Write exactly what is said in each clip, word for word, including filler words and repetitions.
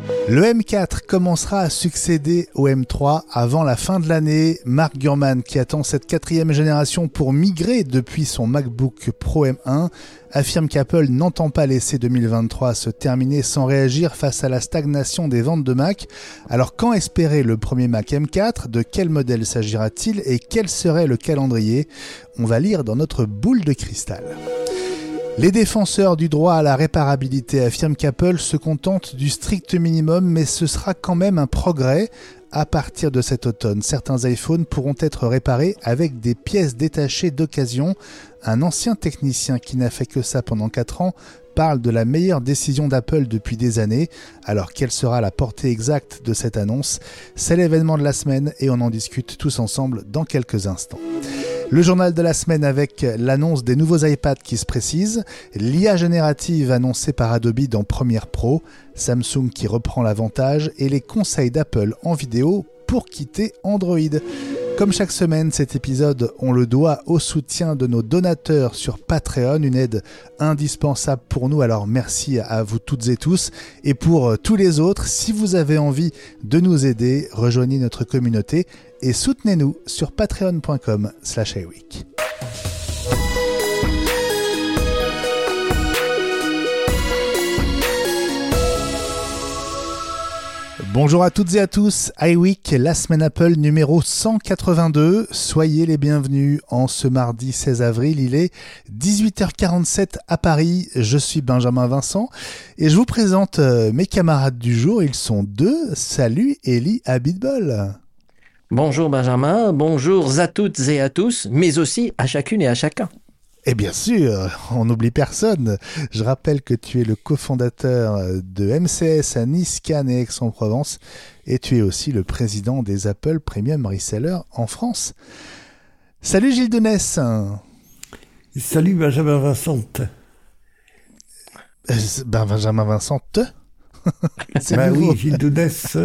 Le M quatre commencera à succéder au M trois avant la fin de l'année. Mark Gurman, qui attend cette quatrième génération pour migrer depuis son MacBook Pro M un, affirme qu'Apple n'entend pas laisser deux mille vingt-trois se terminer sans réagir face à la stagnation des ventes de Mac. Alors quand espérer le premier Mac M quatre ? De quel modèle s'agira-t-il et quel serait le calendrier ? On va lire dans notre boule de cristal. Les défenseurs du droit à la réparabilité affirment qu'Apple se contente du strict minimum, mais ce sera quand même un progrès. À partir de cet automne, certains iPhones pourront être réparés avec des pièces détachées d'occasion. Un ancien technicien qui n'a fait que ça pendant quatre ans parle de la meilleure décision d'Apple depuis des années. Alors quelle sera la portée exacte de cette annonce ? C'est l'événement de la semaine et on en discute tous ensemble dans quelques instants. Le journal de la semaine avec l'annonce des nouveaux iPads qui se précise, l'I A générative annoncée par Adobe dans Premiere Pro, Samsung qui reprend l'avantage et les conseils d'Apple en vidéo pour quitter Android. Comme chaque semaine, cet épisode, on le doit au soutien de nos donateurs sur Patreon, une aide indispensable pour nous, alors merci à vous toutes et tous. Et pour tous les autres, si vous avez envie de nous aider, rejoignez notre communauté et soutenez-nous sur patreon.com slash iWeek. Bonjour à toutes et à tous, iWeek, la semaine Apple numéro cent quatre-vingt-deux. Soyez les bienvenus en ce mardi seize avril, il est dix-huit heures quarante-sept à Paris. Je suis Benjamin Vincent et je vous présente mes camarades du jour, ils sont deux. Salut Eli Abitbol. Bonjour Benjamin, bonjour à toutes et à tous, mais aussi à chacune et à chacun. Et bien sûr, on n'oublie personne. Je rappelle que tu es le cofondateur de M C S à Nice, Cannes et Aix-en-Provence et tu es aussi le président des Apple Premium Resellers en France. Salut Gilles Dounès. Salut Benjamin Vincent. Euh, ben Benjamin Vincent te C'est bah nouveau. Oui, Gilles Dounès.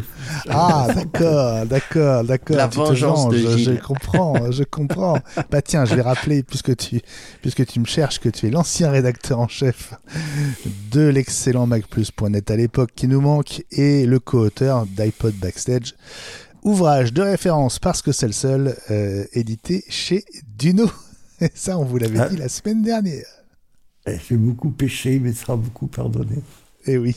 Ah, d'accord, d'accord, d'accord. La tu vengeance te de venges, Gilles. Je comprends, je comprends. Bah tiens, je vais rappeler, puisque tu, puisque tu me cherches, que tu es l'ancien rédacteur en chef de l'excellent Mac Plus point net à l'époque qui nous manque et le co-auteur d'iPod Backstage, ouvrage de référence parce que c'est le seul, euh, édité chez Duno. Et ça, on vous l'avait ah. dit la semaine dernière. J'ai beaucoup péché, mais sera beaucoup pardonné. Eh oui.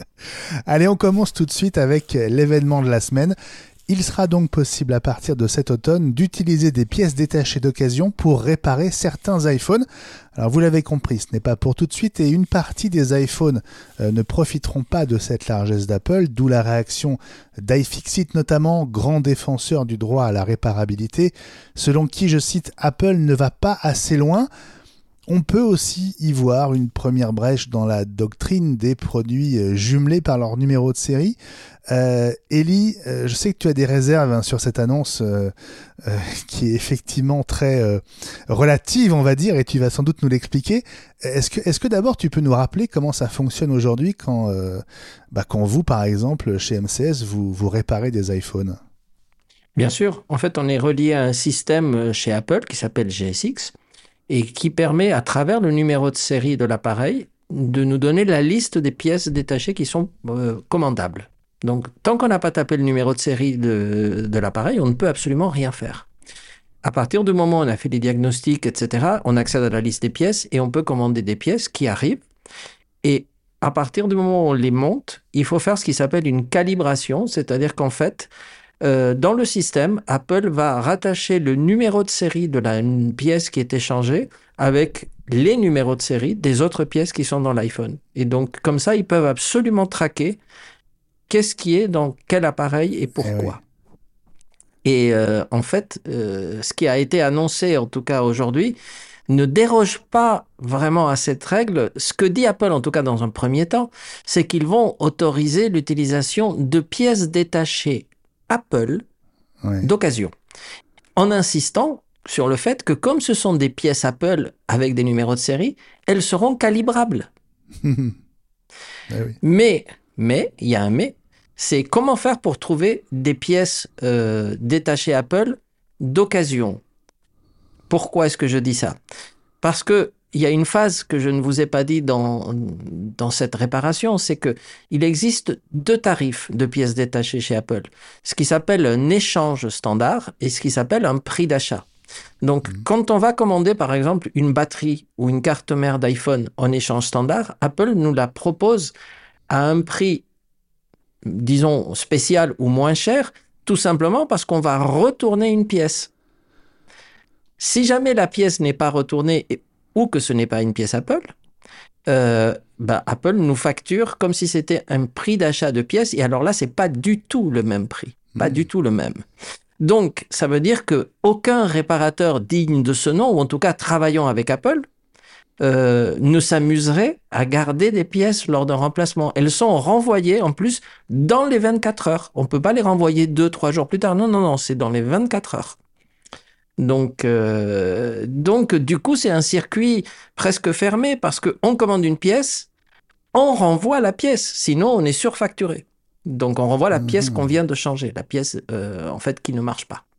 Allez, on commence tout de suite avec l'événement de la semaine. Il sera donc possible à partir de cet automne d'utiliser des pièces détachées d'occasion pour réparer certains iPhones. Alors vous l'avez compris, ce n'est pas pour tout de suite et une partie des iPhones euh, ne profiteront pas de cette largesse d'Apple, d'où la réaction d'iFixit notamment, grand défenseur du droit à la réparabilité, selon qui, je cite, Apple ne va pas assez loin. On peut aussi y voir une première brèche dans la doctrine des produits jumelés par leur numéro de série. Euh, Eli, euh, je sais que tu as des réserves hein, sur cette annonce euh, euh, qui est effectivement très euh, relative, on va dire, et tu vas sans doute nous l'expliquer. Est-ce que, est-ce que d'abord tu peux nous rappeler comment ça fonctionne aujourd'hui quand, euh, bah, quand vous, par exemple, chez M C S, vous, vous réparez des iPhones ? Bien sûr. En fait, on est relié à un système chez Apple qui s'appelle G S X. Et qui permet, à travers le numéro de série de l'appareil, de nous donner la liste des pièces détachées qui sont euh, commandables. Donc, tant qu'on n'a pas tapé le numéro de série de, de l'appareil, on ne peut absolument rien faire. À partir du moment où on a fait des diagnostics, et cetera, on accède à la liste des pièces et on peut commander des pièces qui arrivent. Et à partir du moment où on les monte, il faut faire ce qui s'appelle une calibration, c'est-à-dire qu'en fait, Euh, dans le système, Apple va rattacher le numéro de série de la pièce qui est échangée avec les numéros de série des autres pièces qui sont dans l'iPhone. Et donc, comme ça, ils peuvent absolument traquer qu'est-ce qui est dans quel appareil et pourquoi. Eh oui. Et euh, en fait, euh, ce qui a été annoncé, en tout cas aujourd'hui, ne déroge pas vraiment à cette règle. Ce que dit Apple, en tout cas dans un premier temps, c'est qu'ils vont autoriser l'utilisation de pièces détachées Apple ouais. d'occasion, en insistant sur le fait que comme ce sont des pièces Apple avec des numéros de série, elles seront calibrables. eh oui. Mais, mais, il y a un mais, c'est comment faire pour trouver des pièces euh, détachées Apple d'occasion. Pourquoi est-ce que je dis ça ? Parce que il y a une phase que je ne vous ai pas dit dans, dans cette réparation, c'est que il existe deux tarifs de pièces détachées chez Apple. Ce qui s'appelle un échange standard et ce qui s'appelle un prix d'achat. Donc, mmh. quand on va commander, par exemple, une batterie ou une carte mère d'iPhone en échange standard, Apple nous la propose à un prix, disons, spécial ou moins cher, tout simplement parce qu'on va retourner une pièce. Si jamais la pièce n'est pas retournée ou que ce n'est pas une pièce Apple, euh, bah, Apple nous facture comme si c'était un prix d'achat de pièces. Et alors là, c'est pas du tout le même prix. Pas mmh. du tout le même. Donc, ça veut dire que aucun réparateur digne de ce nom, ou en tout cas travaillant avec Apple, euh, ne s'amuserait à garder des pièces lors d'un remplacement. Elles sont renvoyées, en plus, dans les vingt-quatre heures. On peut pas les renvoyer deux, trois jours plus tard. Non, non, non, c'est dans les vingt-quatre heures. Donc, euh, donc, du coup, c'est un circuit presque fermé parce qu'on commande une pièce, on renvoie la pièce, sinon on est surfacturé. Donc, on renvoie la mmh. pièce qu'on vient de changer, la pièce, euh, en fait, qui ne marche pas.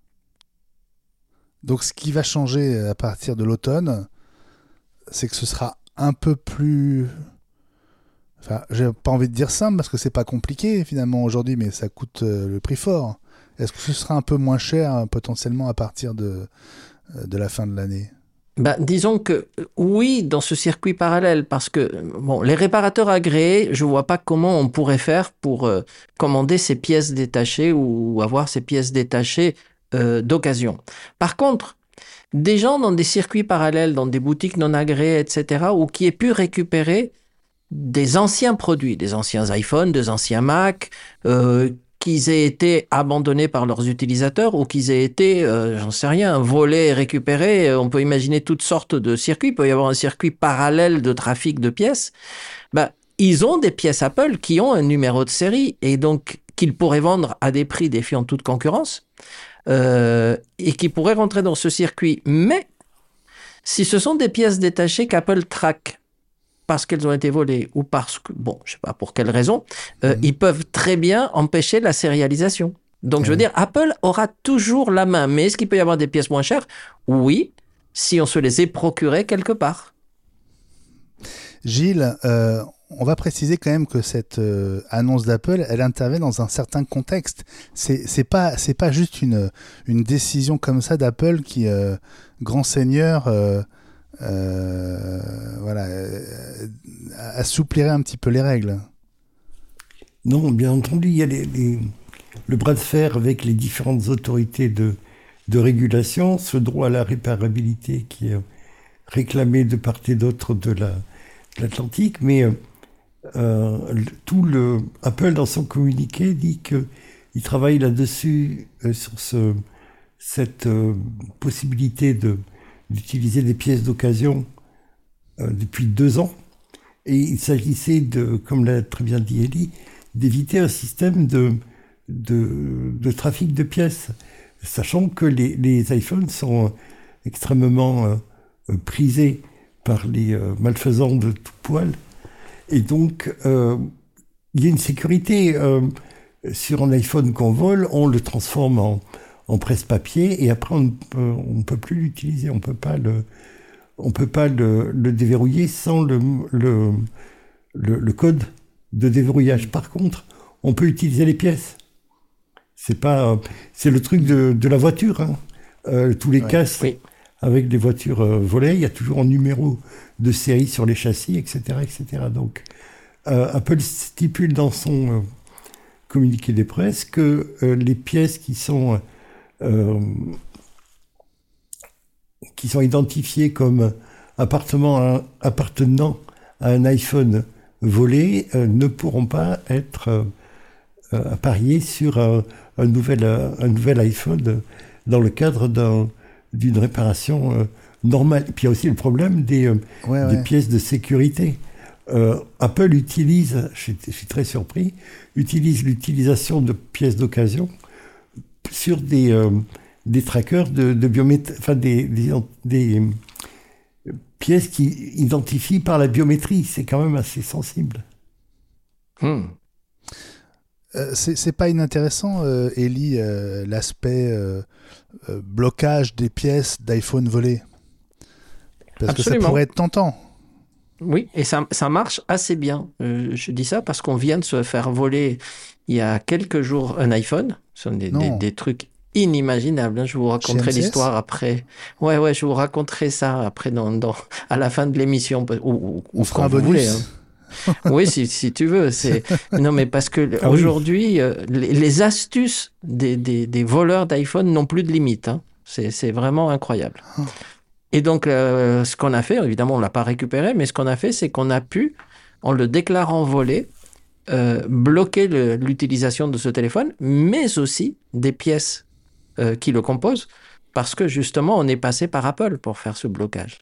Donc, ce qui va changer à partir de l'automne, c'est que ce sera un peu plus... Enfin, j'ai pas envie de dire simple parce que c'est pas compliqué, finalement, aujourd'hui, mais ça coûte euh, le prix fort. Est-ce que ce sera un peu moins cher potentiellement à partir de, de la fin de l'année ? Ben, disons que oui, dans ce circuit parallèle, parce que bon, les réparateurs agréés, je vois pas comment on pourrait faire pour euh, commander ces pièces détachées ou, ou avoir ces pièces détachées euh, d'occasion. Par contre, des gens dans des circuits parallèles, dans des boutiques non agréées, et cetera, ou qui aient pu récupérer des anciens produits, des anciens iPhones, des anciens Mac, euh, qu'ils aient été abandonnés par leurs utilisateurs ou qu'ils aient été, euh, j'en sais rien, volés, récupérés. On peut imaginer toutes sortes de circuits. Il peut y avoir un circuit parallèle de trafic de pièces. Ben, ils ont des pièces Apple qui ont un numéro de série et donc qu'ils pourraient vendre à des prix défiant toute concurrence euh, et qui pourraient rentrer dans ce circuit. Mais si ce sont des pièces détachées qu'Apple traque, parce qu'elles ont été volées ou parce que, bon, je sais pas pour quelle raison, euh, mmh. ils peuvent très bien empêcher la sérialisation. Donc, mmh. je veux dire, Apple aura toujours la main. Mais est-ce qu'il peut y avoir des pièces moins chères ? Oui, si on se les est procurées quelque part. Gilles, euh, on va préciser quand même que cette euh, annonce d'Apple, elle intervient dans un certain contexte. C'est, c'est pas, c'est pas juste une, une décision comme ça d'Apple qui, euh, grand seigneur... Euh, Euh, voilà, euh, assouplirait un petit peu les règles. Non, bien entendu, il y a les, les, le bras de fer avec les différentes autorités de, de régulation, ce droit à la réparabilité qui est réclamé de part et d'autre de, la, de l'Atlantique, mais euh, tout le Apple dans son communiqué dit qu'il travaille là-dessus euh, sur ce, cette euh, possibilité de d'utiliser des pièces d'occasion euh, depuis deux ans. Et il s'agissait, de, comme l'a très bien dit Elie, d'éviter un système de, de, de trafic de pièces, sachant que les, les iPhones sont extrêmement euh, prisés par les euh, malfaisants de tout poil. Et donc, euh, il y a une sécurité. Euh, sur un iPhone qu'on vole, on le transforme en en presse-papier, et après on ne peut, on peut plus l'utiliser, on peut pas le, on peut pas le, le déverrouiller sans le, le, le, le code de déverrouillage. Par contre, on peut utiliser les pièces. C'est pas, c'est le truc de, de la voiture, hein. Euh, tous les ouais, casques oui. avec les voitures euh, volées, il y a toujours un numéro de série sur les châssis, et cetera, et cetera. Donc, euh, Apple stipule dans son euh, communiqué des presses que euh, les pièces qui sont Euh, qui sont identifiés comme appartenant à, appartenant à un iPhone volé euh, ne pourront pas être euh, appariés sur un, un, nouvel, un nouvel iPhone dans le cadre d'un, d'une réparation euh, normale. Et puis il y a aussi le problème des, euh, ouais, des ouais. pièces de sécurité. Euh, Apple utilise, je suis, je suis très surpris, utilise l'utilisation de pièces d'occasion sur des, euh, des trackers de, de biométrie, enfin des, des, des pièces qui identifient par la biométrie. C'est quand même assez sensible. Hmm. Euh, c'est, c'est pas inintéressant, euh, Elie, euh, l'aspect euh, euh, blocage des pièces d'iPhone volées. Parce Absolument. que ça pourrait être tentant. Oui, et ça, ça marche assez bien. Euh, je dis ça parce qu'on vient de se faire voler il y a quelques jours un iPhone. Ce sont des, des, des trucs inimaginables. Hein. Je vous raconterai l'histoire après. Ouais, ouais, je vous raconterai ça après dans, dans, à la fin de l'émission. Ou, ou, On fera un bonus. Voulez, hein. Oui, si, si tu veux. C'est... Non, mais parce que ah, aujourd'hui, oui. euh, les, les astuces des, des, des voleurs d'iPhone n'ont plus de limite. Hein. C'est, c'est vraiment incroyable. Oh. Et donc, euh, ce qu'on a fait, évidemment, on ne l'a pas récupéré, mais ce qu'on a fait, c'est qu'on a pu, en le déclarant volé, euh, bloquer le, l'utilisation de ce téléphone, mais aussi des pièces euh, qui le composent, parce que justement, on est passé par Apple pour faire ce blocage.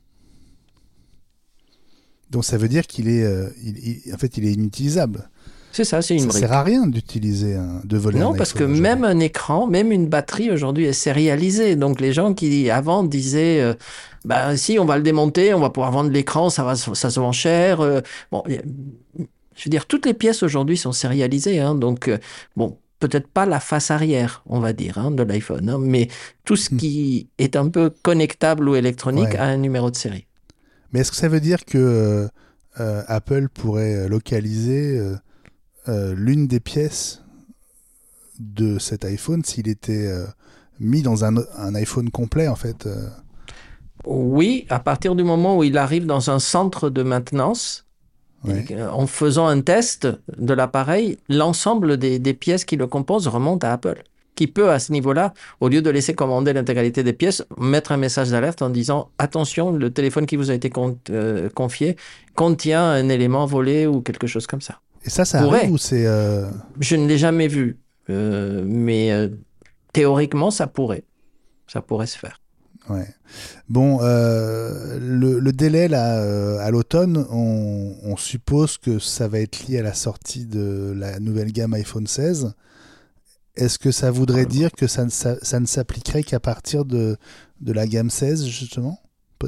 Donc, ça veut dire qu'il est, euh, il, il, en fait, il est inutilisable. C'est ça, c'est une ça brique. Ça sert à rien d'utiliser, un, de voler non, un parce iPhone que aujourd'hui. même un écran, même une batterie aujourd'hui est sérialisée. Donc les gens qui avant disaient, euh, bah si on va le démonter, on va pouvoir vendre l'écran, ça va, ça se vend cher. Euh, bon, je veux dire, toutes les pièces aujourd'hui sont sérialisées, hein, donc euh, bon, peut-être pas la face arrière, on va dire, hein, de l'iPhone, hein, mais tout ce qui mmh. est un peu connectable ou électronique ouais. a un numéro de série. Mais est-ce que ça veut dire que euh, Apple pourrait localiser euh, Euh, l'une des pièces de cet iPhone s'il était euh, mis dans un, un iPhone complet en fait euh... Oui, à partir du moment où il arrive dans un centre de maintenance, ouais. et, euh, en faisant un test de l'appareil, l'ensemble des, des pièces qui le composent remonte à Apple, qui peut à ce niveau-là, au lieu de laisser commander l'intégralité des pièces, mettre un message d'alerte en disant « Attention, le téléphone qui vous a été con- euh, confié contient un élément volé ou quelque chose comme ça ». Et ça, ça pourrait. arrive ou c'est... Euh... Je ne l'ai jamais vu, euh, mais euh, théoriquement, ça pourrait. Ça pourrait se faire. Ouais. Bon, euh, le, le délai, là, euh, à l'automne, on, on suppose que ça va être lié à la sortie de la nouvelle gamme iPhone seize. Est-ce que ça voudrait dire que ça ne, ça, ça ne s'appliquerait qu'à partir de, de la gamme seize, justement, potentiellement ?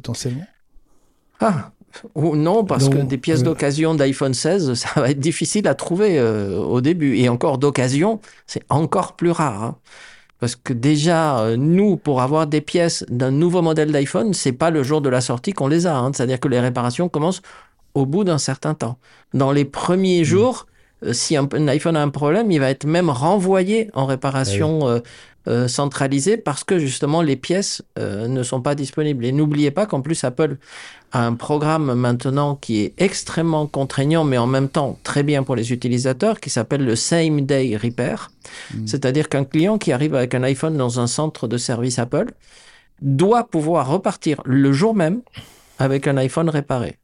Ah Ou non, parce Donc, que des pièces euh... d'occasion d'iPhone seize, ça va être difficile à trouver euh, au début. Et encore d'occasion, c'est encore plus rare. Hein. Parce que déjà, euh, nous, pour avoir des pièces d'un nouveau modèle d'iPhone, c'est pas le jour de la sortie qu'on les a. Hein. C'est-à-dire que les réparations commencent au bout d'un certain temps. Dans les premiers mmh. jours, euh, si un, un iPhone a un problème, il va être même renvoyé en réparation ah oui. euh, euh, centralisée parce que justement, les pièces euh, ne sont pas disponibles. Et n'oubliez pas qu'en plus, Apple a un programme maintenant qui est extrêmement contraignant, mais en même temps très bien pour les utilisateurs, qui s'appelle le Same Day Repair. Mmh. C'est-à-dire qu'un client qui arrive avec un iPhone dans un centre de service Apple doit pouvoir repartir le jour même avec un iPhone réparé.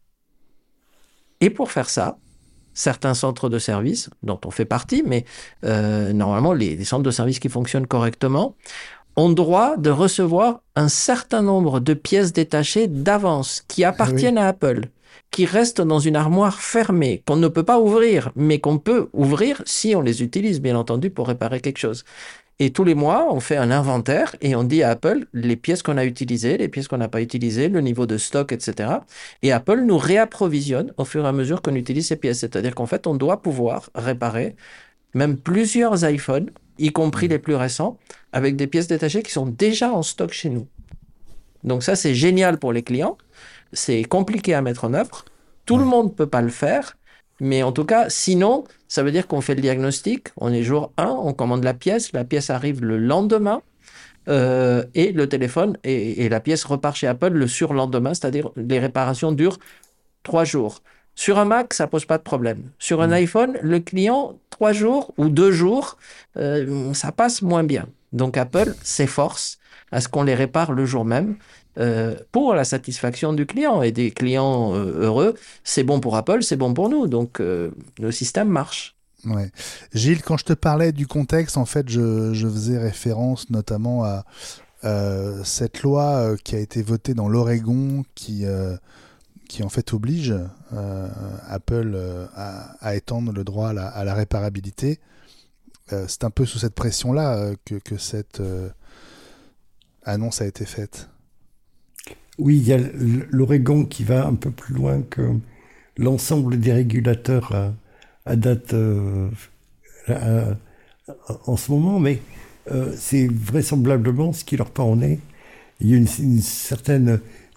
Et pour faire ça, certains centres de service, dont on fait partie, mais euh, normalement les, les centres de service qui fonctionnent correctement, ont droit de recevoir un certain nombre de pièces détachées d'avance qui appartiennent ah oui. à Apple, qui restent dans une armoire fermée, qu'on ne peut pas ouvrir, mais qu'on peut ouvrir si on les utilise, bien entendu, pour réparer quelque chose. Et tous les mois, on fait un inventaire et on dit à Apple les pièces qu'on a utilisées, les pièces qu'on n'a pas utilisées, le niveau de stock, et cetera. Et Apple nous réapprovisionne au fur et à mesure qu'on utilise ces pièces. C'est-à-dire qu'en fait, on doit pouvoir réparer même plusieurs iPhones, y compris mmh. les plus récents, avec des pièces détachées qui sont déjà en stock chez nous. Donc ça, c'est génial pour les clients. C'est compliqué à mettre en œuvre. Tout ouais. le monde ne peut pas le faire. Mais en tout cas, sinon, ça veut dire qu'on fait le diagnostic. On est jour un, on commande la pièce. La pièce arrive le lendemain. Euh, et le téléphone et, et la pièce repart chez Apple le surlendemain. C'est-à-dire les réparations durent trois jours. Sur un Mac, ça pose pas de problème. Sur un mmh. iPhone, le client, trois jours ou deux jours, euh, ça passe moins bien. Donc Apple s'efforce à ce qu'on les répare le jour même euh, pour la satisfaction du client. Et des clients euh, heureux, c'est bon pour Apple, c'est bon pour nous. Donc euh, le système marche. Ouais. Gilles, quand je te parlais du contexte, en fait, je, je faisais référence notamment à euh, cette loi euh, qui a été votée dans l'Oregon qui... Euh, qui en fait oblige euh, Apple euh, à, à étendre le droit à la, à la réparabilité. Euh, c'est un peu sous cette pression-là euh, que, que cette euh, annonce a été faite. Oui, il y a l'Oregon qui va un peu plus loin que l'ensemble des régulateurs à, à date euh, à, à, en ce moment, mais euh, c'est vraisemblablement ce qui leur pend au nez. Il y a une, une certaine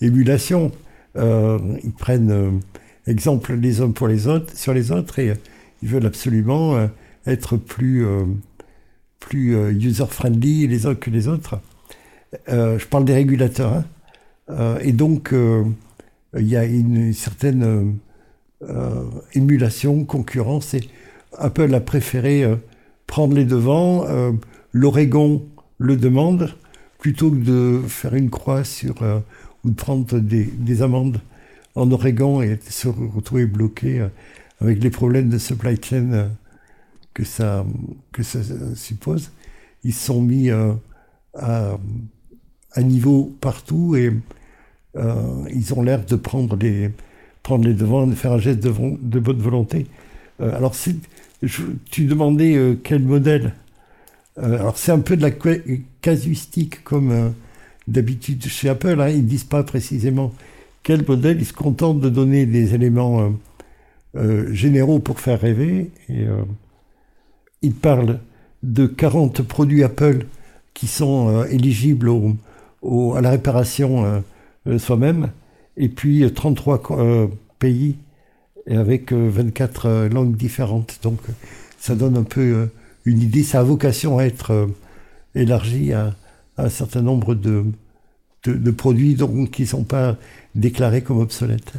émulation. Euh, ils prennent euh, exemple les uns pour les autres, sur les autres et euh, ils veulent absolument euh, être plus, euh, plus euh, user-friendly les uns que les autres. Euh, je parle des régulateurs. Hein. Euh, et donc, euh, il y a une certaine euh, émulation, concurrence. Et Apple a préféré euh, prendre les devants. Euh, L'Oregon le demande plutôt que de faire une croix sur euh, ou de prendre des, des amendes en Oregon et se retrouver bloqué euh, avec les problèmes de supply chain euh, que ça que ça suppose. Ils se sont mis euh, à, à niveau partout et euh, ils ont l'air de prendre les prendre les devants, de faire un geste de, de bonne volonté. Euh, alors c'est, je, tu demandais euh, quel modèle. Euh, alors c'est un peu de la casuistique comme euh, d'habitude chez Apple. Hein, ils ne disent pas précisément quel modèle. Ils se contentent de donner des éléments euh, euh, généraux pour faire rêver. Et, euh, ils parlent de quarante produits Apple qui sont euh, éligibles au, au, à la réparation euh, soi-même. Et puis euh, trente-trois euh, pays et avec euh, vingt-quatre euh, langues différentes. Donc ça donne un peu euh, une idée. Ça a vocation à être euh, élargi à, à un certain nombre de, de, de produits donc, qui ne sont pas déclarés comme obsolètes.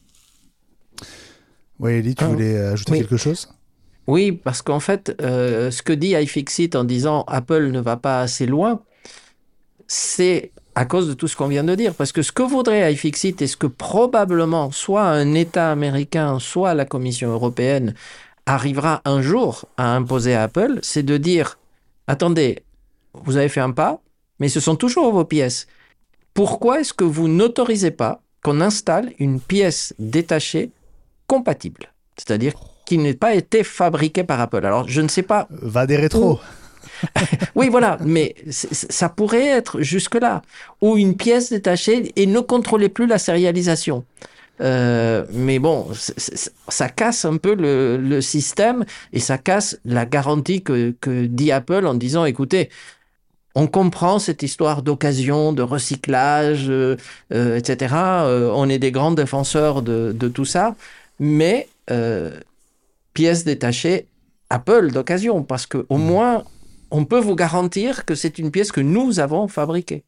Oui, Elie, tu voulais ajouter oui. quelque chose ? Oui, parce qu'en fait, euh, ce que dit iFixit en disant Apple ne va pas assez loin, c'est à cause de tout ce qu'on vient de dire. Parce que ce que voudrait iFixit et ce que probablement soit un État américain, soit la Commission européenne arrivera un jour à imposer à Apple, c'est de dire « Attendez, vous avez fait un pas, mais ce sont toujours vos pièces. Pourquoi est-ce que vous n'autorisez pas qu'on installe une pièce détachée compatible ?» C'est-à-dire qui n'ait pas été fabriquée par Apple. Alors, je ne sais pas... Va des rétros. Oui, voilà, mais ça pourrait être jusque-là. Ou une pièce détachée et ne contrôlez plus la sérialisation. Euh, mais bon, c- c- ça casse un peu le, le système et ça casse la garantie que, que dit Apple en disant, écoutez, on comprend cette histoire d'occasion, de recyclage, euh, euh, et cetera. Euh, on est des grands défenseurs de, de tout ça, mais euh, pièces détachées, Apple d'occasion, parce que au moins, on peut vous garantir que c'est une pièce que nous avons fabriquée.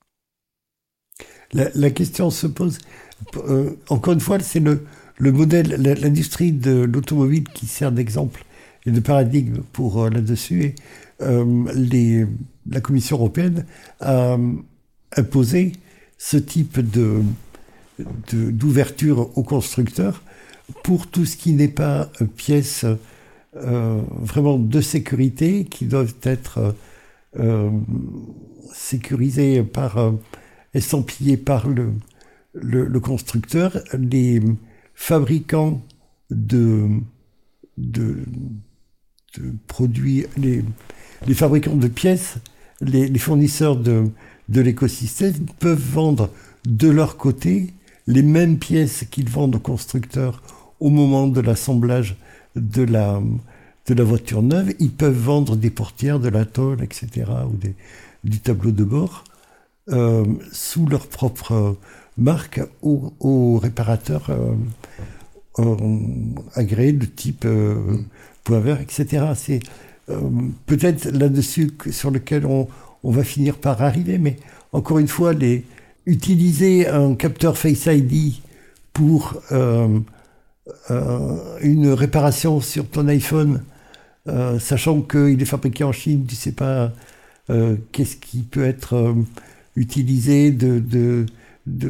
La, la question se pose, euh, encore une fois, c'est le, le modèle, l'industrie de l'automobile qui sert d'exemple et de paradigme pour euh, là-dessus. Et, euh, les, la Commission européenne a imposé ce type de, de, d'ouverture aux constructeurs pour tout ce qui n'est pas euh, pièces euh, vraiment de sécurité, qui doivent être euh, sécurisées par... Euh, estampillés par le, le, le constructeur. Les fabricants de, de, de produits, les, les fabricants de pièces, les, les fournisseurs de, de l'écosystème peuvent vendre de leur côté les mêmes pièces qu'ils vendent aux constructeurs au moment de l'assemblage de la, de la voiture neuve. Ils peuvent vendre des portières, de la tôle, et cetera, ou des, du tableau de bord. Euh, sous leur propre euh, marque aux, aux réparateurs euh, euh, agréés de type euh, mm. point vert, et cetera. C'est euh, peut-être là-dessus que, sur lequel on, on va finir par arriver, mais encore une fois, les, utiliser un capteur Face I D pour euh, euh, une réparation sur ton iPhone, euh, sachant qu'il est fabriqué en Chine, tu ne sais pas euh, qu'est-ce qui peut être... Euh, utilisé de, de, de,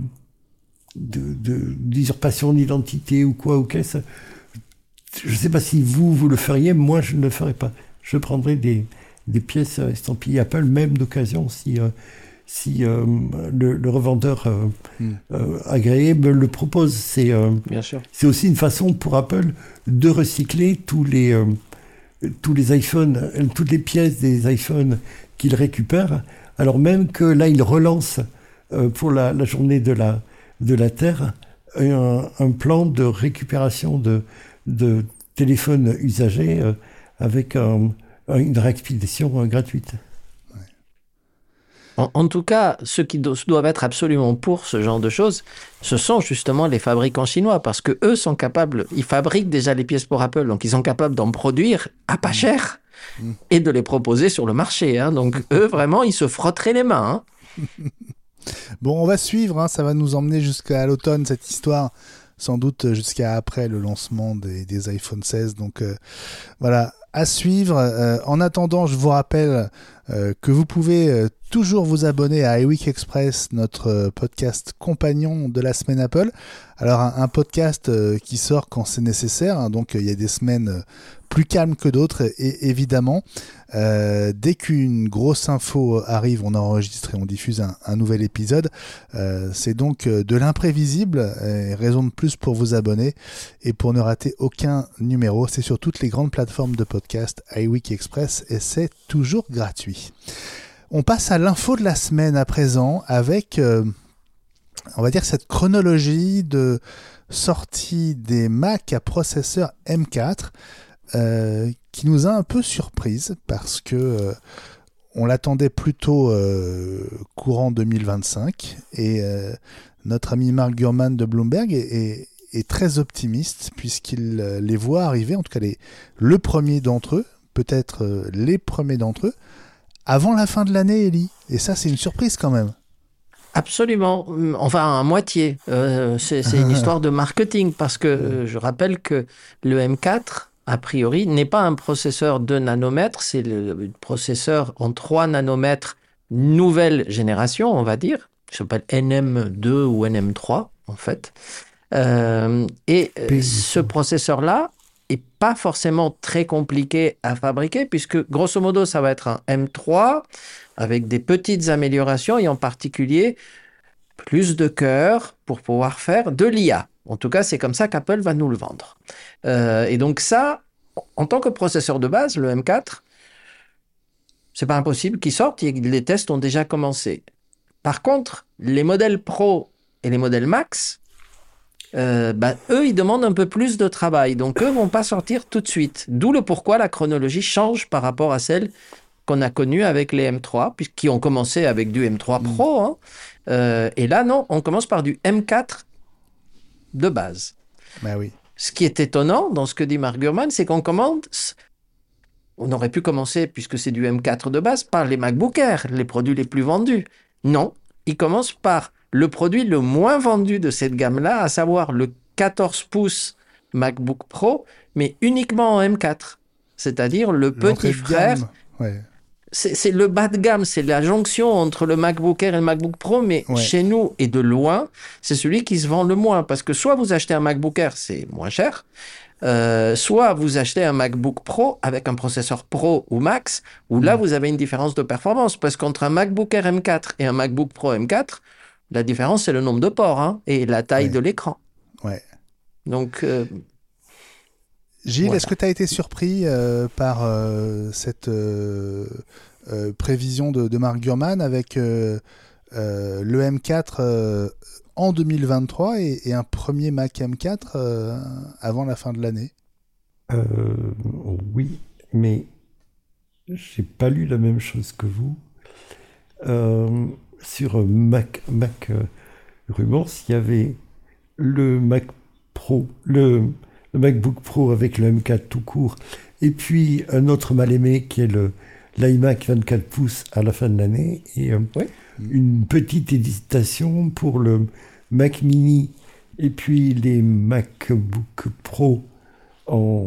de, de, d'usurpation d'identité ou quoi, ou qu'est-ce. Je ne sais pas si vous, vous le feriez, moi je ne le ferais pas. Je prendrais des, des pièces estampillées Apple, même d'occasion, si, euh, si euh, le, le revendeur euh, mm. euh, agréé me le propose. C'est, euh, Bien sûr. C'est aussi une façon pour Apple de recycler tous les, euh, tous les iPhones, toutes les pièces des iPhones qu'ils récupèrent. Alors même que là, il relance euh, pour la, la journée de la, de la Terre un, un plan de récupération de, de téléphones usagés euh, avec un, une réexpédition euh, gratuite. Ouais. En, en tout cas, ceux qui do- doivent être absolument pour ce genre de choses, ce sont justement les fabricants chinois, parce que eux sont capables, ils fabriquent déjà les pièces pour Apple, donc ils sont capables d'en produire à pas cher Mmh. et de les proposer sur le marché. Hein. Donc eux, vraiment, ils se frotteraient les mains. Hein. Bon, on va suivre, hein, ça va nous emmener jusqu'à l'automne, cette histoire, sans doute jusqu'à après le lancement des, des iPhone seize. Donc euh, voilà, à suivre. Euh, en attendant, je vous rappelle euh, que vous pouvez euh, toujours vous abonner à iWeek Express, notre euh, podcast compagnon de la semaine Apple. Alors un, un podcast euh, qui sort quand c'est nécessaire, hein, donc il y a des semaines euh, plus calmes que d'autres, et évidemment. Euh, dès qu'une grosse info arrive, on enregistre et on diffuse un, un nouvel épisode. Euh, c'est donc de l'imprévisible, et raison de plus pour vous abonner et pour ne rater aucun numéro. C'est sur toutes les grandes plateformes de podcast iWeek Express et c'est toujours gratuit. On passe à l'info de la semaine à présent avec, euh, on va dire, cette chronologie de sortie des Mac à processeur M quatre. Euh, qui nous a un peu surprise parce que euh, on l'attendait plutôt euh, courant deux mille vingt-cinq et euh, notre ami Mark Gurman de Bloomberg est, est, est très optimiste puisqu'il euh, les voit arriver, en tout cas les, le premier d'entre eux, peut-être euh, les premiers d'entre eux, avant la fin de l'année, Eli. Et ça, c'est une surprise quand même. Absolument, enfin à moitié. Euh, c'est, c'est une histoire de marketing parce que euh, je rappelle que le M quatre, a priori, n'est pas un processeur de nanomètres, c'est le, le processeur en trois nanomètres nouvelle génération, on va dire. Il s'appelle N M deux ou N M trois, en fait. Euh, et euh, ce processeur-là est pas forcément très compliqué à fabriquer, puisque grosso modo, ça va être un M trois avec des petites améliorations, et en particulier plus de cœur pour pouvoir faire de l'I A. En tout cas, c'est comme ça qu'Apple va nous le vendre. Euh, et donc ça, en tant que processeur de base, le M quatre, c'est pas impossible qu'il sorte, les tests ont déjà commencé. Par contre, les modèles Pro et les modèles Max, euh, bah, eux, ils demandent un peu plus de travail. Donc, eux vont pas sortir tout de suite. D'où le pourquoi la chronologie change par rapport à celle qu'on a connue avec les M trois, qui ont commencé avec du M trois Pro. Hein. Euh, et là, non, on commence par du M quatre de base. Bah oui. Ce qui est étonnant dans ce que dit Mark Gurman, c'est qu'on commence, on aurait pu commencer, puisque c'est du M quatre de base, par les MacBook Air, les produits les plus vendus. Non, il commence par le produit le moins vendu de cette gamme-là, à savoir le quatorze pouces MacBook Pro, mais uniquement en M quatre. C'est-à-dire le petit frère. Ouais. C'est, c'est le bas de gamme, c'est la jonction entre le MacBook Air et le MacBook Pro, mais ouais. Chez nous et de loin, c'est celui qui se vend le moins. Parce que soit vous achetez un MacBook Air, c'est moins cher, euh, soit vous achetez un MacBook Pro avec un processeur Pro ou Max, où là, mmh. vous avez une différence de performance. Parce qu'entre un MacBook Air M quatre et un MacBook Pro M quatre, la différence, c'est le nombre de ports hein, et la taille ouais. de l'écran. Ouais. Donc... Euh, Gilles, voilà. Est-ce que tu as été surpris euh, par euh, cette euh, euh, prévision de, de Mark Gurman avec euh, euh, le M quatre euh, en deux mille vingt-trois et, et un premier Mac M quatre euh, avant la fin de l'année? euh, Oui, mais j'ai pas lu la même chose que vous. Euh, sur Mac, Mac euh, Rumors, il y avait le Mac Pro, le... le MacBook Pro avec le M quatre tout court, et puis un autre mal aimé qui est le l'iMac vingt-quatre pouces à la fin de l'année, et euh, oui. une petite hésitation pour le Mac Mini, et puis les MacBook Pro en,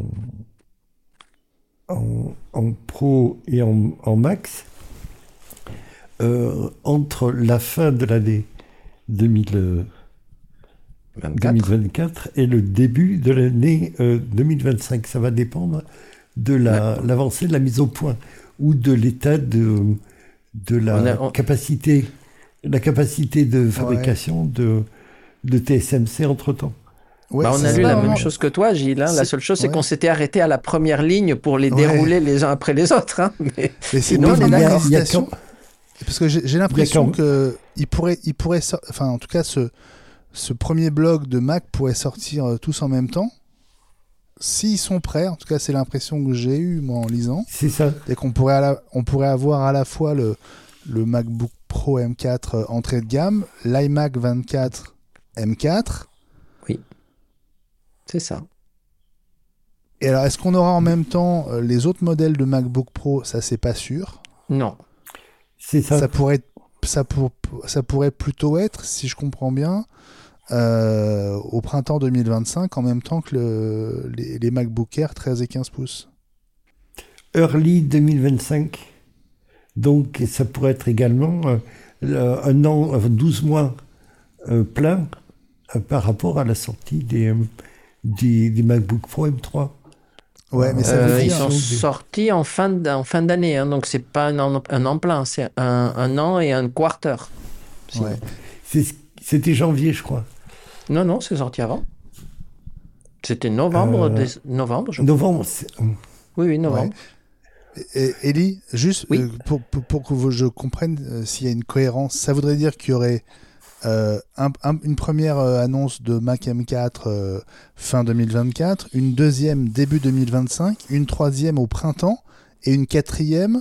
en, en Pro et en, en Max, euh, entre la fin de l'année deux mille vingt-quatre et le début de l'année euh, deux mille vingt-cinq. Ça va dépendre de la, l'avancée de la mise au point ou de l'état de, de la on a, on... capacité, la capacité de fabrication ouais. de, de T S M C entre-temps. Ouais, bah on a lu la même chose que toi, Gilles. Hein. La seule chose, c'est ouais. qu'on s'était arrêté à la première ligne pour les dérouler ouais. les uns après les autres. Hein. Mais, Mais c'est non, on est d'accord. Quand... Parce que j'ai, j'ai l'impression qu'il pourrait, il pourrait, enfin, en tout cas, ce Ce premier blog de Mac pourrait sortir euh, tous en même temps, s'ils sont prêts. En tout cas, c'est l'impression que j'ai eue moi en lisant. C'est ça. Et qu'on pourrait, à la, on pourrait avoir à la fois le, le MacBook Pro M quatre euh, entrée de gamme, l'iMac vingt-quatre M quatre. Oui, c'est ça. Et alors, est-ce qu'on aura en même temps euh, les autres modèles de MacBook Pro? Ça, c'est pas sûr. Non. C'est ça. Ça pourrait, ça, pour, ça pourrait plutôt être, si je comprends bien, euh, au printemps deux mille vingt-cinq, en même temps que le, les, les MacBook Air treize et quinze pouces. Early deux mille vingt-cinq. Donc, ça pourrait être également euh, un an, euh, douze mois euh, plein euh, par rapport à la sortie des, euh, des, des MacBook Pro M trois. Ouais, mais ça Euh, veut ils dire... sont des- sortis en fin d'- en fin d'année, hein, donc c'est pas un an, un an plein, c'est un, un an et un quarter. Sinon. Ouais. C'est- C'était janvier, je crois. Non, non, c'est sorti avant. C'était novembre, Euh, déce- novembre, je crois. Novembre. c'est- Oui, oui, novembre. Et, Ellie, juste Oui. euh, pour, pour, pour que vous- je comprenne euh, s'il y a une cohérence, ça voudrait dire qu'il y aurait euh, un- un- une première euh, annonce de Mac M quatre euh, fin deux mille vingt-quatre, une deuxième début deux mille vingt-cinq, une troisième au printemps et une quatrième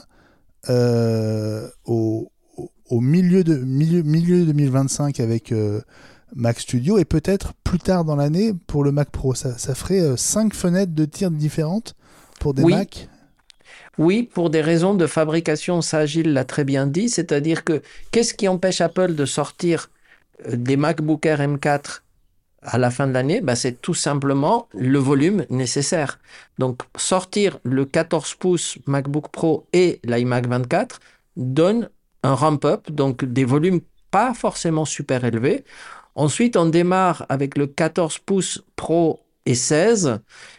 euh, au, au- au milieu, de, milieu, milieu deux mille vingt-cinq avec euh, Mac Studio et peut-être plus tard dans l'année pour le Mac Pro. Ça, ça ferait euh, cinq fenêtres de tir différentes pour des Oui. Macs. Oui, pour des raisons de fabrication, ça Gilles l'a très bien dit, c'est-à-dire que qu'est-ce qui empêche Apple de sortir euh, des MacBook Air M quatre à la fin de l'année? Ben, c'est tout simplement le volume nécessaire. Donc sortir le quatorze pouces MacBook Pro et l'iMac vingt-quatre donne un ramp-up, donc des volumes pas forcément super élevés. Ensuite, on démarre avec le quatorze pouces Pro et seize.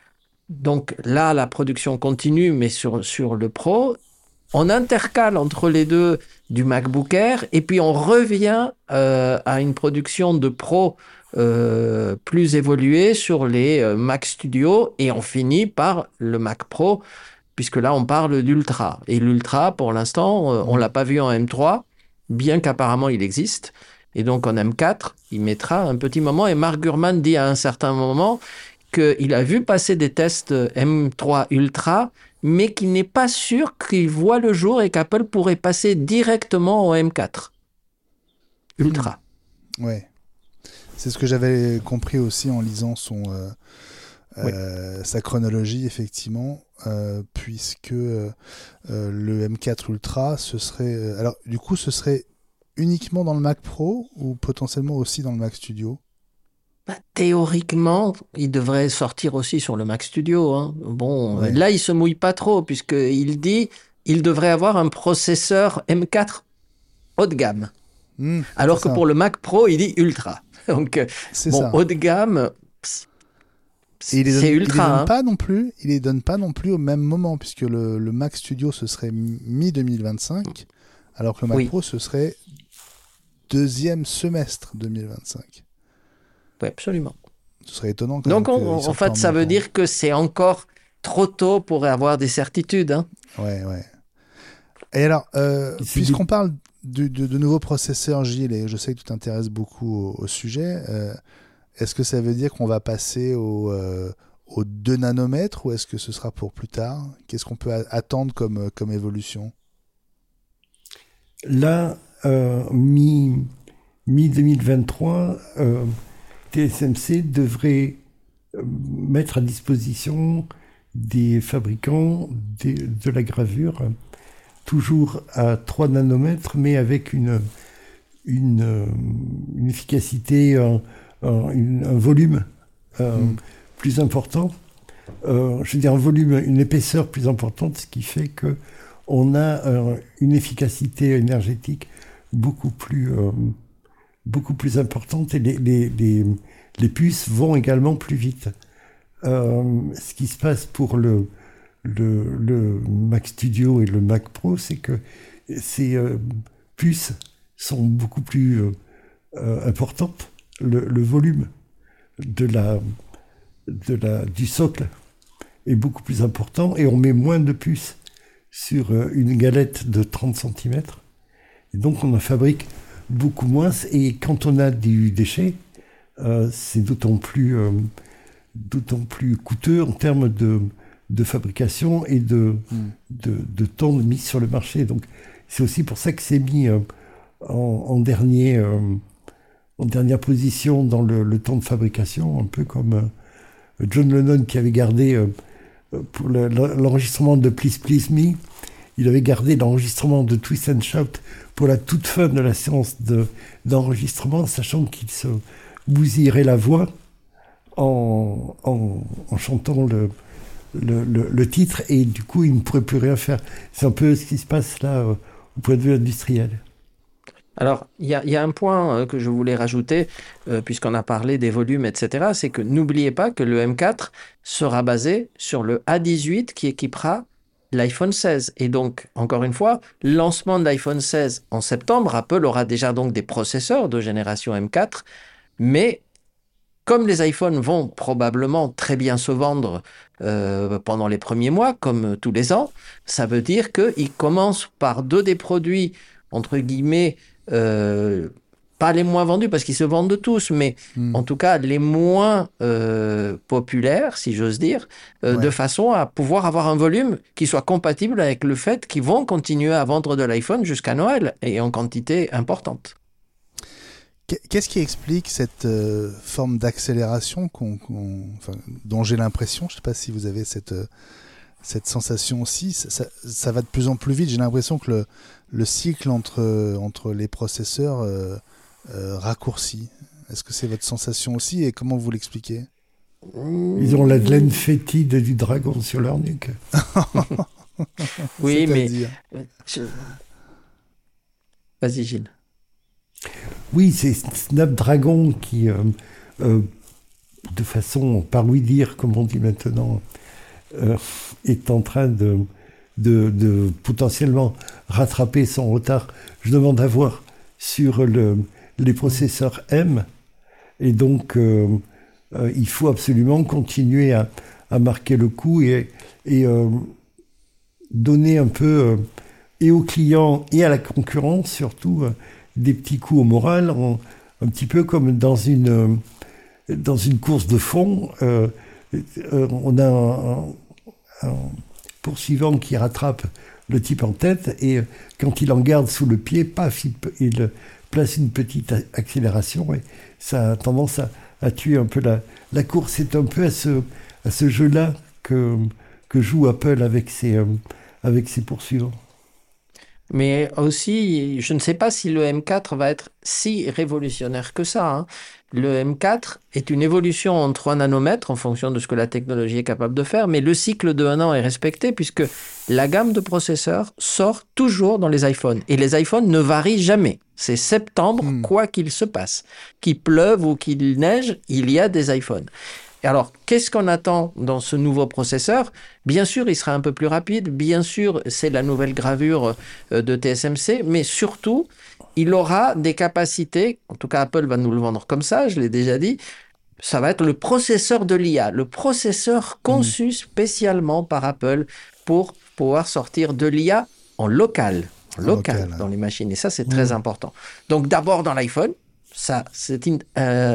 Donc là, la production continue, mais sur, sur le Pro. On intercale entre les deux du MacBook Air et puis on revient euh, à une production de Pro euh, plus évoluée sur les euh, Mac Studio et on finit par le Mac Pro puisque là on parle d'Ultra. Et l'Ultra, pour l'instant, euh, on l'a pas vu en M trois, bien qu'apparemment il existe. Et donc en M quatre, il mettra un petit moment. Et Mark Gurman dit à un certain moment qu'il a vu passer des tests M trois Ultra, mais qu'il n'est pas sûr qu'il voit le jour et qu'Apple pourrait passer directement au M quatre Ultra. Ouais. C'est ce que j'avais compris aussi en lisant son, euh, Oui. euh, sa chronologie, effectivement, euh, puisque euh, euh, le M quatre Ultra, ce serait... euh, alors, du coup, ce serait uniquement dans le Mac Pro ou potentiellement aussi dans le Mac Studio? Bah, théoriquement, il devrait sortir aussi sur le Mac Studio. Hein. Bon, Ouais. là, il se mouille pas trop puisqu'il dit il devrait avoir un processeur M quatre haut de gamme. Hmm, Alors c'est que ça. pour le Mac Pro, il dit Ultra. Donc, euh, C'est bon, ça. haut de gamme, pss, Et il les donne, c'est il les Ultra. donne hein. pas non plus. Il les donne pas non plus au même moment, puisque le, le Mac Studio ce serait mi deux mille vingt-cinq, alors que le Mac Oui. Pro ce serait deuxième semestre deux mille vingt-cinq. Oui, absolument. Ce serait étonnant. Quand Donc, même on- qu'ils en sortent fait, en ça même veut temps. dire que c'est encore trop tôt pour avoir des certitudes. Hein. Ouais, ouais. Et alors, euh, Et c'est puisqu'on des- parle de, de, de nouveaux processeurs, Gilles, et je sais que tu t'intéresses beaucoup au, au sujet, euh, est-ce que ça veut dire qu'on va passer au, euh, au deux nanomètres ou est-ce que ce sera pour plus tard? Qu'est-ce qu'on peut a- attendre comme, comme évolution? Là, euh, mi, mi deux mille vingt-trois, euh, T S M C devrait euh, mettre à disposition des fabricants des- de la gravure, euh, toujours à trois nanomètres, mais avec une, une, euh, une efficacité, un, un- une- un volume euh, Mm. plus important. Euh, je veux dire un volume, une épaisseur plus importante, ce qui fait que on a euh, une efficacité énergétique beaucoup plus, euh, beaucoup plus importante et les, les, les, les puces vont également plus vite. Euh, ce qui se passe pour le, le, le Mac Studio et le Mac Pro, c'est que ces euh, puces sont beaucoup plus euh, euh, importantes. Le, le volume de la, de la, du socle est beaucoup plus important et on met moins de puces sur euh, une galette de trente centimètres. Et donc on en fabrique beaucoup moins. Et quand on a du déchet, euh, c'est d'autant plus, euh, d'autant plus coûteux en termes de, de fabrication et de, Mm. de, de temps de mise sur le marché. Donc c'est aussi pour ça que c'est mis euh, en, en, dernier, euh, en dernière position dans le, le temps de fabrication, un peu comme euh, John Lennon qui avait gardé euh, pour le, l'enregistrement de Please Please Me, il avait gardé l'enregistrement de Twist and Shout pour la toute fin de la séance de, d'enregistrement, sachant qu'il se bousillerait la voix en, en, en chantant le, le, le, le titre, et du coup il ne pourrait plus rien faire. C'est un peu ce qui se passe là euh, au point de vue industriel. Alors, il y a, y a un point euh, que je voulais rajouter, euh, puisqu'on a parlé des volumes, et cetera, c'est que n'oubliez pas que le M quatre sera basé sur le A dix-huit qui équipera l'iPhone seize. Et donc, encore une fois, lancement de l'iPhone seize en septembre, Apple aura déjà donc des processeurs de génération M quatre, mais comme les iPhones vont probablement très bien se vendre euh, pendant les premiers mois, comme tous les ans, ça veut dire qu'ils commencent par deux des produits, entre guillemets, euh, pas les moins vendus parce qu'ils se vendent tous, mais mmh. en tout cas les moins euh, populaires, si j'ose dire, euh, ouais. de façon à pouvoir avoir un volume qui soit compatible avec le fait qu'ils vont continuer à vendre de l'iPhone jusqu'à Noël et en quantité importante. Qu'est-ce qui explique cette euh, forme d'accélération qu'on, qu'on, enfin, dont j'ai l'impression, je ne sais pas si vous avez cette, euh, cette sensation aussi, ça, ça, ça va de plus en plus vite. J'ai l'impression que le, le cycle entre, entre les processeurs euh, euh, raccourcit. Est-ce que c'est votre sensation aussi et comment vous l'expliquez ? Ils ont la laine fétide du dragon sur leur nuque. Oui, mais... Je... Vas-y, Gilles. Oui, c'est Snapdragon qui, euh, euh, de façon, par oui dire, comme on dit maintenant, euh, est en train de, de, de potentiellement rattraper son retard. Je demande à voir sur le, les processeurs M, et donc euh, euh, il faut absolument continuer à, à marquer le coup et, et euh, donner un peu, euh, et aux clients et à la concurrence surtout, euh, des petits coups au moral, en, un petit peu comme dans une, euh, dans une course de fond. Euh, euh, on a un, un, un poursuivant qui rattrape le type en tête et quand il en garde sous le pied, paf, il, il place une petite accélération et ça a tendance à, à tuer un peu la, la course. C'est un peu à ce, à ce jeu-là que, que joue Apple avec ses, euh, avec ses poursuivants. Mais aussi, je ne sais pas si le M quatre va être si révolutionnaire que ça. Hein. Le M quatre est une évolution en trois nanomètres en fonction de ce que la technologie est capable de faire, mais le cycle de un an est respecté puisque la gamme de processeurs sort toujours dans les iPhones. Et les iPhones ne varient jamais. C'est septembre, mmh. quoi qu'il se passe. Qu'il pleuve ou qu'il neige, il y a des iPhones. Alors, qu'est-ce qu'on attend dans ce nouveau processeur ? Bien sûr, il sera un peu plus rapide. Bien sûr, c'est la nouvelle gravure de T S M C. Mais surtout, il aura des capacités, en tout cas Apple va nous le vendre comme ça, je l'ai déjà dit, ça va être le processeur de l'I A, le processeur conçu mmh. spécialement par Apple pour pouvoir sortir de l'I A en local, en local, local dans hein. les machines. Et ça, c'est mmh. très important. Donc d'abord dans l'iPhone, ça, c'est in,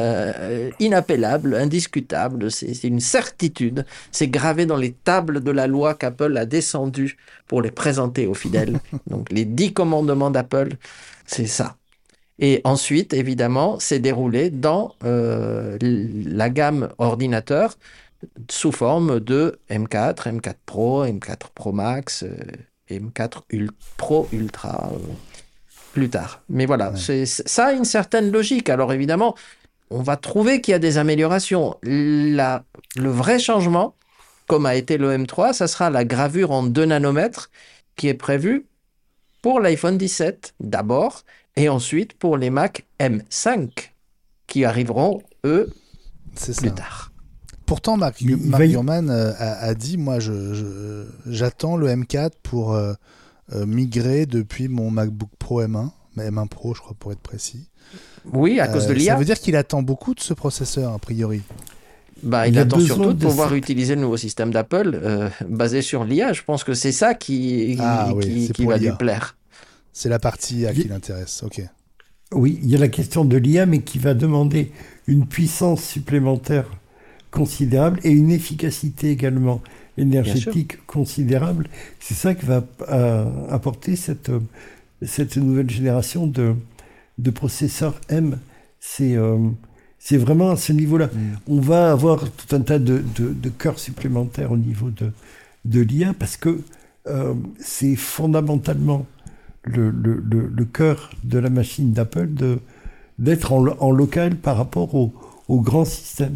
euh, inappellable, indiscutable, c'est, c'est une certitude. C'est gravé dans les tables de la loi qu'Apple a descendues pour les présenter aux fidèles. Donc, les dix commandements d'Apple, c'est ça. Et ensuite, évidemment, c'est déroulé dans euh, la gamme ordinateur sous forme de M quatre, M quatre Pro, M quatre Pro Max, euh, M quatre Ult- Pro Ultra... Euh, plus tard. Mais voilà, ouais. c'est, ça a une certaine logique. Alors évidemment, on va trouver qu'il y a des améliorations. La, le vrai changement, comme a été le M trois, ça sera la gravure en deux nanomètres qui est prévue pour l'iPhone dix-sept d'abord, et ensuite pour les Mac M cinq qui arriveront, eux, c'est plus ça. tard. Pourtant, Mark, Mark Gurman a, a dit, moi, je, je, j'attends le M quatre pour... Euh, Euh, migré depuis mon MacBook Pro M un, mais M un Pro, je crois, pour être précis. Oui, à cause de l'I A. Ça veut dire qu'il attend beaucoup de ce processeur, a priori. Bah, il, il attend surtout de pouvoir utiliser le nouveau système d'Apple euh, basé sur l'I A. Je pense que c'est ça qui, ah, qui, oui, qui va lui plaire. C'est la partie à qui l'intéresse, ok. Oui, il y a la question de l'I A, mais qui va demander une puissance supplémentaire considérable et une efficacité également énergétique considérable. C'est ça qui va euh, apporter cette, cette nouvelle génération de, de processeurs M. C'est, euh, c'est vraiment à ce niveau-là. Mmh. On va avoir tout un tas de, de, de cœurs supplémentaires au niveau de, de l'I A parce que euh, c'est fondamentalement le, le, le, le cœur de la machine d'Apple de, d'être en, en local par rapport au, au grand système.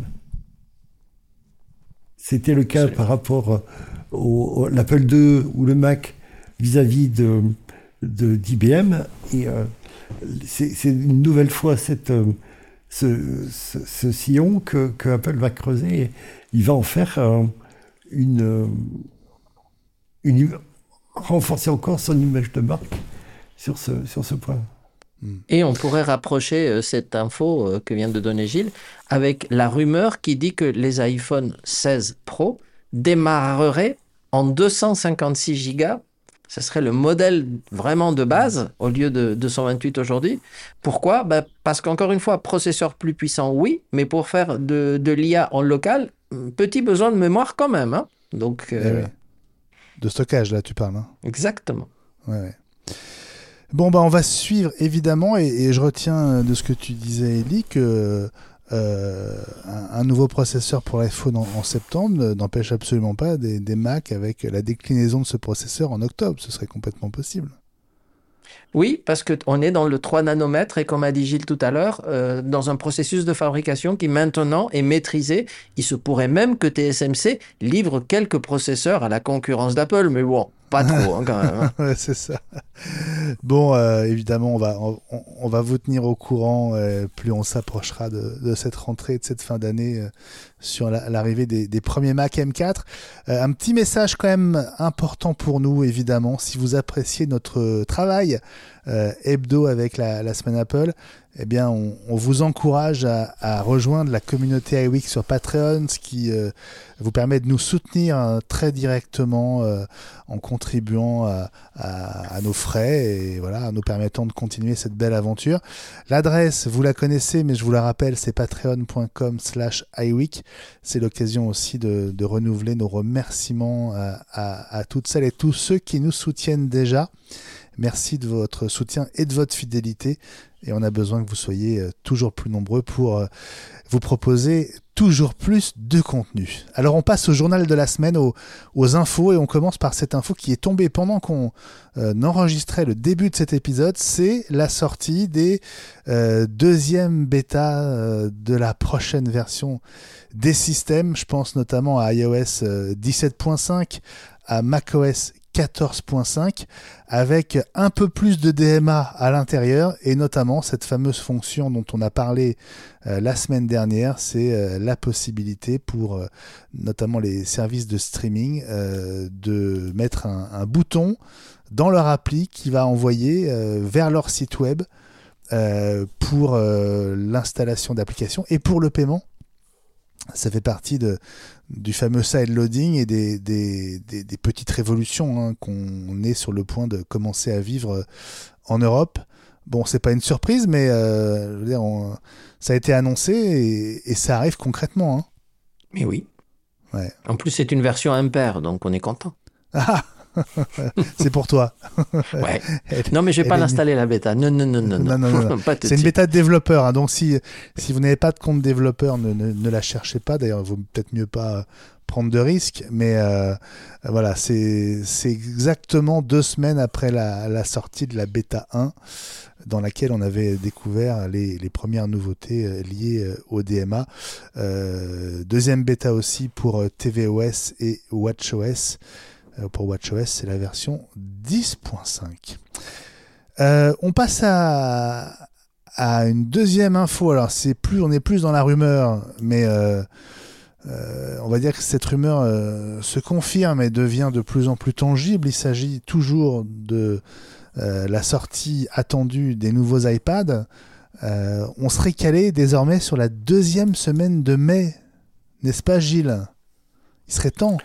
C'était le cas par rapport au, au l'Apple deux ou le Mac vis-à-vis de, de d'I B M. Et euh, c'est, c'est une nouvelle fois cette, euh, ce, ce, ce sillon que, que Apple va creuser. Et il va en faire euh, une, une renforcer encore son image de marque sur ce, sur ce point. Et on pourrait rapprocher cette info que vient de donner Gilles avec la rumeur qui dit que les iPhone seize Pro démarreraient en deux cent cinquante-six gigas. Ce serait le modèle vraiment de base au lieu de deux cent vingt-huit aujourd'hui. Pourquoi ? Ben parce qu'encore une fois, processeur plus puissant, oui, mais pour faire de, de l'I A en local, petit besoin de mémoire quand même. Hein. Donc, euh... eh oui. De stockage, là, tu parles. Hein. Exactement. Ouais, ouais. Bon, bah, on va suivre évidemment, et, et je retiens de ce que tu disais, Elie, que euh, un, un nouveau processeur pour l'iPhone en, en septembre n'empêche absolument pas des, des Mac avec la déclinaison de ce processeur en octobre. Ce serait complètement possible. Oui, parce qu'on est dans le trois nanomètres et comme a dit Gilles tout à l'heure, euh, dans un processus de fabrication qui maintenant est maîtrisé. Il se pourrait même que T S M C livre quelques processeurs à la concurrence d'Apple, mais bon, pas trop hein, quand même. Hein. Ouais, c'est ça. Bon, euh, évidemment, on va, on, on va vous tenir au courant euh, plus on s'approchera de, de cette rentrée, de cette fin d'année euh, sur la, l'arrivée des, des premiers Mac M quatre. Euh, un petit message quand même important pour nous, évidemment, si vous appréciez notre travail euh, hebdo avec la, la semaine Apple, eh bien, on, on vous encourage à, à rejoindre la communauté iWeek sur Patreon, ce qui euh, vous permet de nous soutenir euh, très directement euh, en contribuant à, à, à nos frais et voilà, en nous permettant de continuer cette belle aventure. L'adresse, vous la connaissez, mais je vous la rappelle, c'est patreon.com slash iWeek. C'est l'occasion aussi de, de renouveler nos remerciements à, à, à toutes celles et tous ceux qui nous soutiennent déjà. Merci de votre soutien et de votre fidélité. Et on a besoin que vous soyez toujours plus nombreux pour vous proposer toujours plus de contenu. Alors on passe au journal de la semaine, aux, aux infos, et on commence par cette info qui est tombée pendant qu'on euh, enregistrait le début de cet épisode. C'est la sortie des euh, deuxièmes bêta euh, de la prochaine version des systèmes. Je pense notamment à iOS euh, dix-sept point cinq, à macOS quatorze point cinq, avec un peu plus de D M A à l'intérieur, et notamment cette fameuse fonction dont on a parlé euh, la semaine dernière, c'est euh, la possibilité pour euh, notamment les services de streaming euh, de mettre un, un bouton dans leur appli qui va envoyer euh, vers leur site web euh, pour euh, l'installation d'applications et pour le paiement. Ça fait partie de, du fameux side loading et des, des, des, des petites révolutions hein, qu'on est sur le point de commencer à vivre en Europe. Bon, c'est pas une surprise, mais euh, je veux dire, on, ça a été annoncé et, et ça arrive concrètement. Hein. Mais oui. Ouais. En plus, c'est une version impair, donc on est content. Ah c'est pour toi. Ouais. Elle, non, mais je vais pas l'installer est... la bêta. Non, non, non, non. non. non, non, non. Pas c'est une bêta de développeur. Hein. Donc, si, si vous n'avez pas de compte développeur, ne, ne, ne la cherchez pas. D'ailleurs, il vaut peut-être mieux pas prendre de risques. Mais euh, voilà, c'est, c'est exactement deux semaines après la, la sortie de la bêta un, dans laquelle on avait découvert les, les premières nouveautés liées au D M A. Euh, deuxième bêta aussi pour tvOS et watchOS. Pour watchOS, c'est la version dix point cinq. Euh, on passe à, à une deuxième info. Alors, c'est plus, on est plus dans la rumeur, mais euh, euh, on va dire que cette rumeur euh, se confirme et devient de plus en plus tangible. Il s'agit toujours de euh, la sortie attendue des nouveaux iPads. Euh, on serait calé désormais sur la deuxième semaine de mai, n'est-ce pas, Gilles ? Il serait temps.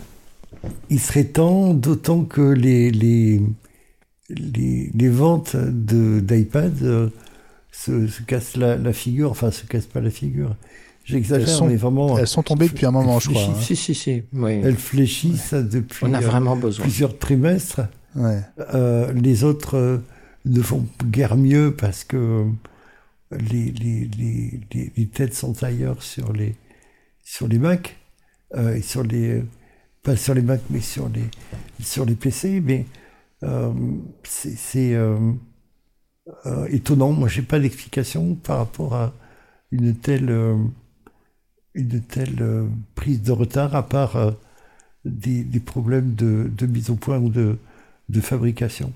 Il serait temps, d'autant que les, les, les, les ventes de, d'iPad euh, se, se cassent la, la figure, enfin, se cassent pas la figure. J'exagère, elles sont, mais vraiment... Elles sont tombées depuis un moment, je crois. Hein. Si, si, si. Oui. Elles fléchissent ouais. depuis On a vraiment besoin. plusieurs trimestres. Ouais. Euh, les autres euh, ne font guère mieux parce que les, les, les, les, les têtes sont ailleurs sur les, sur les Mac, euh, et sur les, pas sur les Mac, mais sur les, sur les P C. Mais euh, c'est, c'est euh, euh, étonnant. Moi, j'ai pas d'explication par rapport à une telle, euh, une telle euh, prise de retard, à part euh, des, des problèmes de, de mise au point ou de, de fabrication.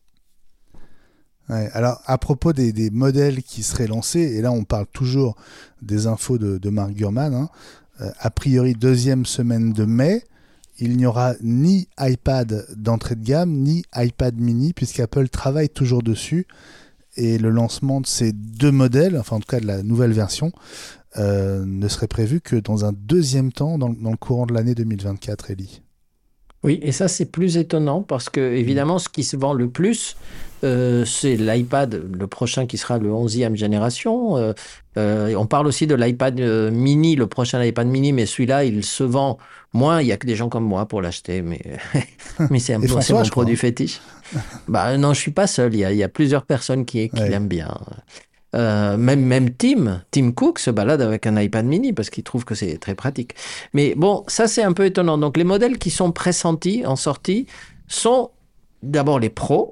Ouais, alors, à propos des, des modèles qui seraient lancés, et là on parle toujours des infos de, de Mark Gurman, hein, euh, a priori deuxième semaine de mai, il n'y aura ni iPad d'entrée de gamme, ni iPad mini, puisqu'Apple travaille toujours dessus, et le lancement de ces deux modèles, enfin en tout cas de la nouvelle version, euh, ne serait prévu que dans un deuxième temps, dans, dans le courant de l'année deux mille vingt-quatre, Elie. Oui, et ça c'est plus étonnant parce que évidemment ce qui se vend le plus, euh, c'est l'iPad, le prochain qui sera le onzième génération. Euh, euh, on parle aussi de l'iPad euh, mini, le prochain iPad mini, mais celui-là il se vend moins. Il y a que des gens comme moi pour l'acheter, mais mais c'est un peu c'est mon produit fétiche. Bah non, je suis pas seul. Il y a, il y a plusieurs personnes qui, qui ouais. l'aiment bien. Euh, même, même Tim, Tim Cook se balade avec un iPad mini parce qu'il trouve que c'est très pratique. Mais bon, ça c'est un peu étonnant. Donc les modèles qui sont pressentis en sortie sont d'abord les Pro,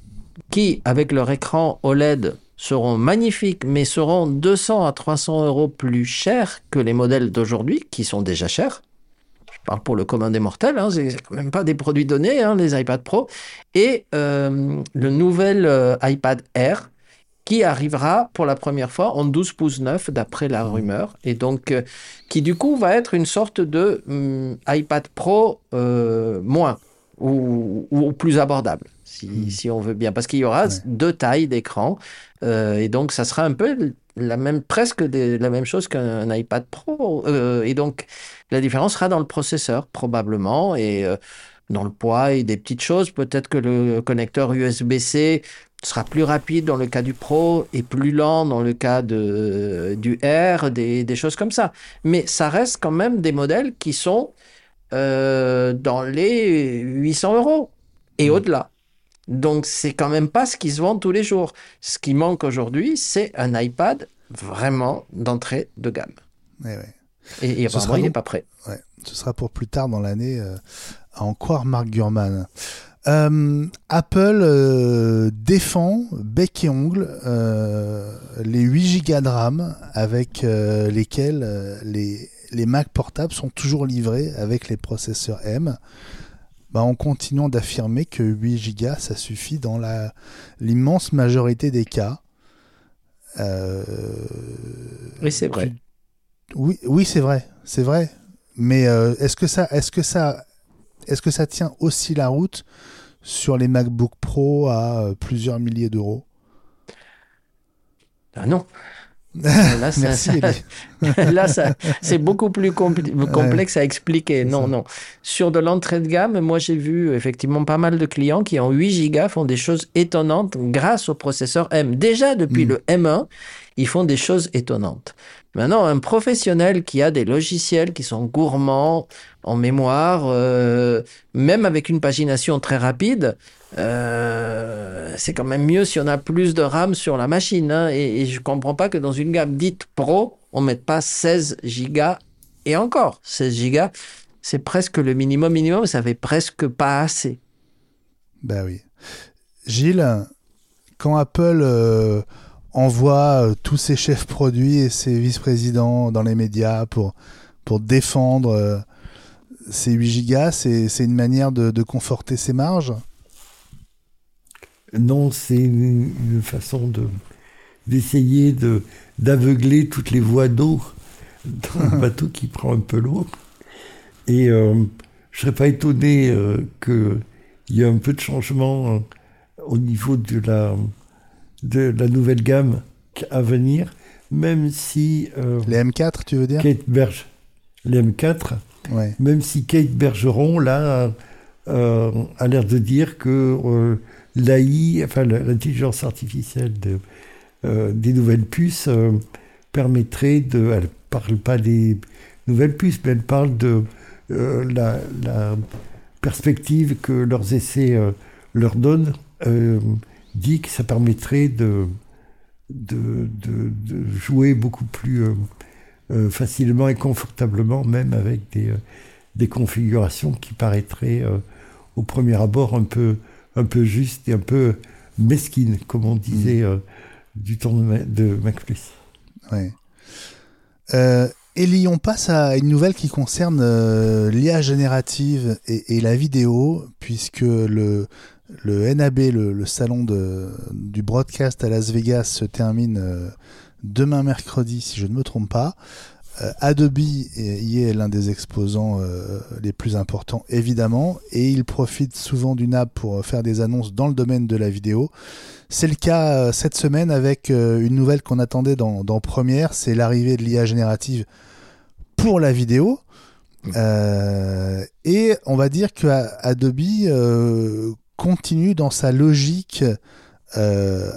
qui avec leur écran O L E D seront magnifiques, mais seront deux cents à trois cents euros plus chers que les modèles d'aujourd'hui, qui sont déjà chers. Je parle pour le commun des mortels, hein, c'est quand même pas des produits donnés, hein, les iPad Pro. Et euh, le nouvel euh, iPad Air, qui arrivera pour la première fois en douze pouces neuf d'après la rumeur, et donc euh, qui du coup va être une sorte de um, iPad Pro euh, moins ou, ou plus abordable, si, mmh. si on veut bien, parce qu'il y aura ouais. deux tailles d'écran, euh, et donc ça sera un peu la même, presque des, la même chose qu'un iPad Pro, euh, et donc la différence sera dans le processeur probablement, et euh, dans le poids et des petites choses, peut-être que le connecteur U S B-C sera plus rapide dans le cas du Pro et plus lent dans le cas de, du R, des, des choses comme ça. Mais ça reste quand même des modèles qui sont euh, dans les huit cents euros et mmh. au-delà. Donc, c'est quand même pas ce qui se vend tous les jours. Ce qui manque aujourd'hui, c'est un iPad vraiment d'entrée de gamme. Ouais, ouais. Et, et apparemment, il n'est pas prêt. Ouais. Ce sera pour plus tard dans l'année, euh, à en croire Mark Gurman. Euh, Apple euh, défend bec et ongle euh, les huit gigas de RAM avec euh, lesquels euh, les, les Mac portables sont toujours livrés avec les processeurs M, bah, en continuant d'affirmer que huit gigas ça suffit dans la, l'immense majorité des cas. Euh, oui, c'est vrai. Tu, oui, oui, c'est vrai, c'est vrai. Mais euh, est-ce que ça, est-ce que ça, est-ce que ça tient aussi la route sur les MacBook Pro à plusieurs milliers d'euros? Ah non. Là, ça, Merci, ça, là ça, c'est beaucoup plus compl- complexe ouais. à expliquer. Non, ça. non. Sur de l'entrée de gamme, moi, j'ai vu effectivement pas mal de clients qui en huit gigas font des choses étonnantes grâce au processeur M. Déjà, depuis mm. le M un, ils font des choses étonnantes. Maintenant, un professionnel qui a des logiciels qui sont gourmands en mémoire, euh, même avec une pagination très rapide, euh, c'est quand même mieux si on a plus de RAM sur la machine. Hein, et, et je ne comprends pas que dans une gamme dite Pro, on ne mette pas seize gigas. Et encore, seize gigas, c'est presque le minimum minimum, ça fait presque pas assez. Ben oui. Gilles, quand Apple... Euh... envoie euh, tous ses chefs produits et ses vice-présidents dans les médias pour, pour défendre euh, ces huit gigas, c'est, c'est une manière de, de conforter ses marges? Non, c'est une, une façon de, d'essayer de, d'aveugler toutes les voies d'eau dans un bateau qui prend un peu l'eau. Et euh, je ne serais pas étonné euh, qu'il y ait un peu de changement euh, au niveau de la... de la nouvelle gamme à venir, même si... Euh, les M quatre, tu veux dire? Kate Berge, les M quatre, ouais. Même si Kate Bergeron, là, euh, a l'air de dire que euh, l'A I, enfin l'intelligence artificielle de, euh, des nouvelles puces euh, permettrait de... Elle ne parle pas des nouvelles puces, mais elle parle de euh, la, la perspective que leurs essais euh, leur donnent, euh, dit que ça permettrait de, de, de, de jouer beaucoup plus euh, euh, facilement et confortablement, même avec des, euh, des configurations qui paraîtraient euh, au premier abord un peu, un peu justes et un peu mesquines, comme on disait euh, du temps de, de Mac plus. Ouais. Euh, Elie, on passe à une nouvelle qui concerne euh, l'I A générative et, et la vidéo, puisque le, le N A B, le, le salon de, du broadcast à Las Vegas, se termine euh, demain mercredi, si je ne me trompe pas. Euh, Adobe y est l'un des exposants euh, les plus importants, évidemment, et il profite souvent du N A B pour faire des annonces dans le domaine de la vidéo. C'est le cas euh, cette semaine avec euh, une nouvelle qu'on attendait dans, dans Premiere, c'est l'arrivée de l'I A générative pour la vidéo. Euh, et on va dire que Adobe euh, continue dans sa logique euh,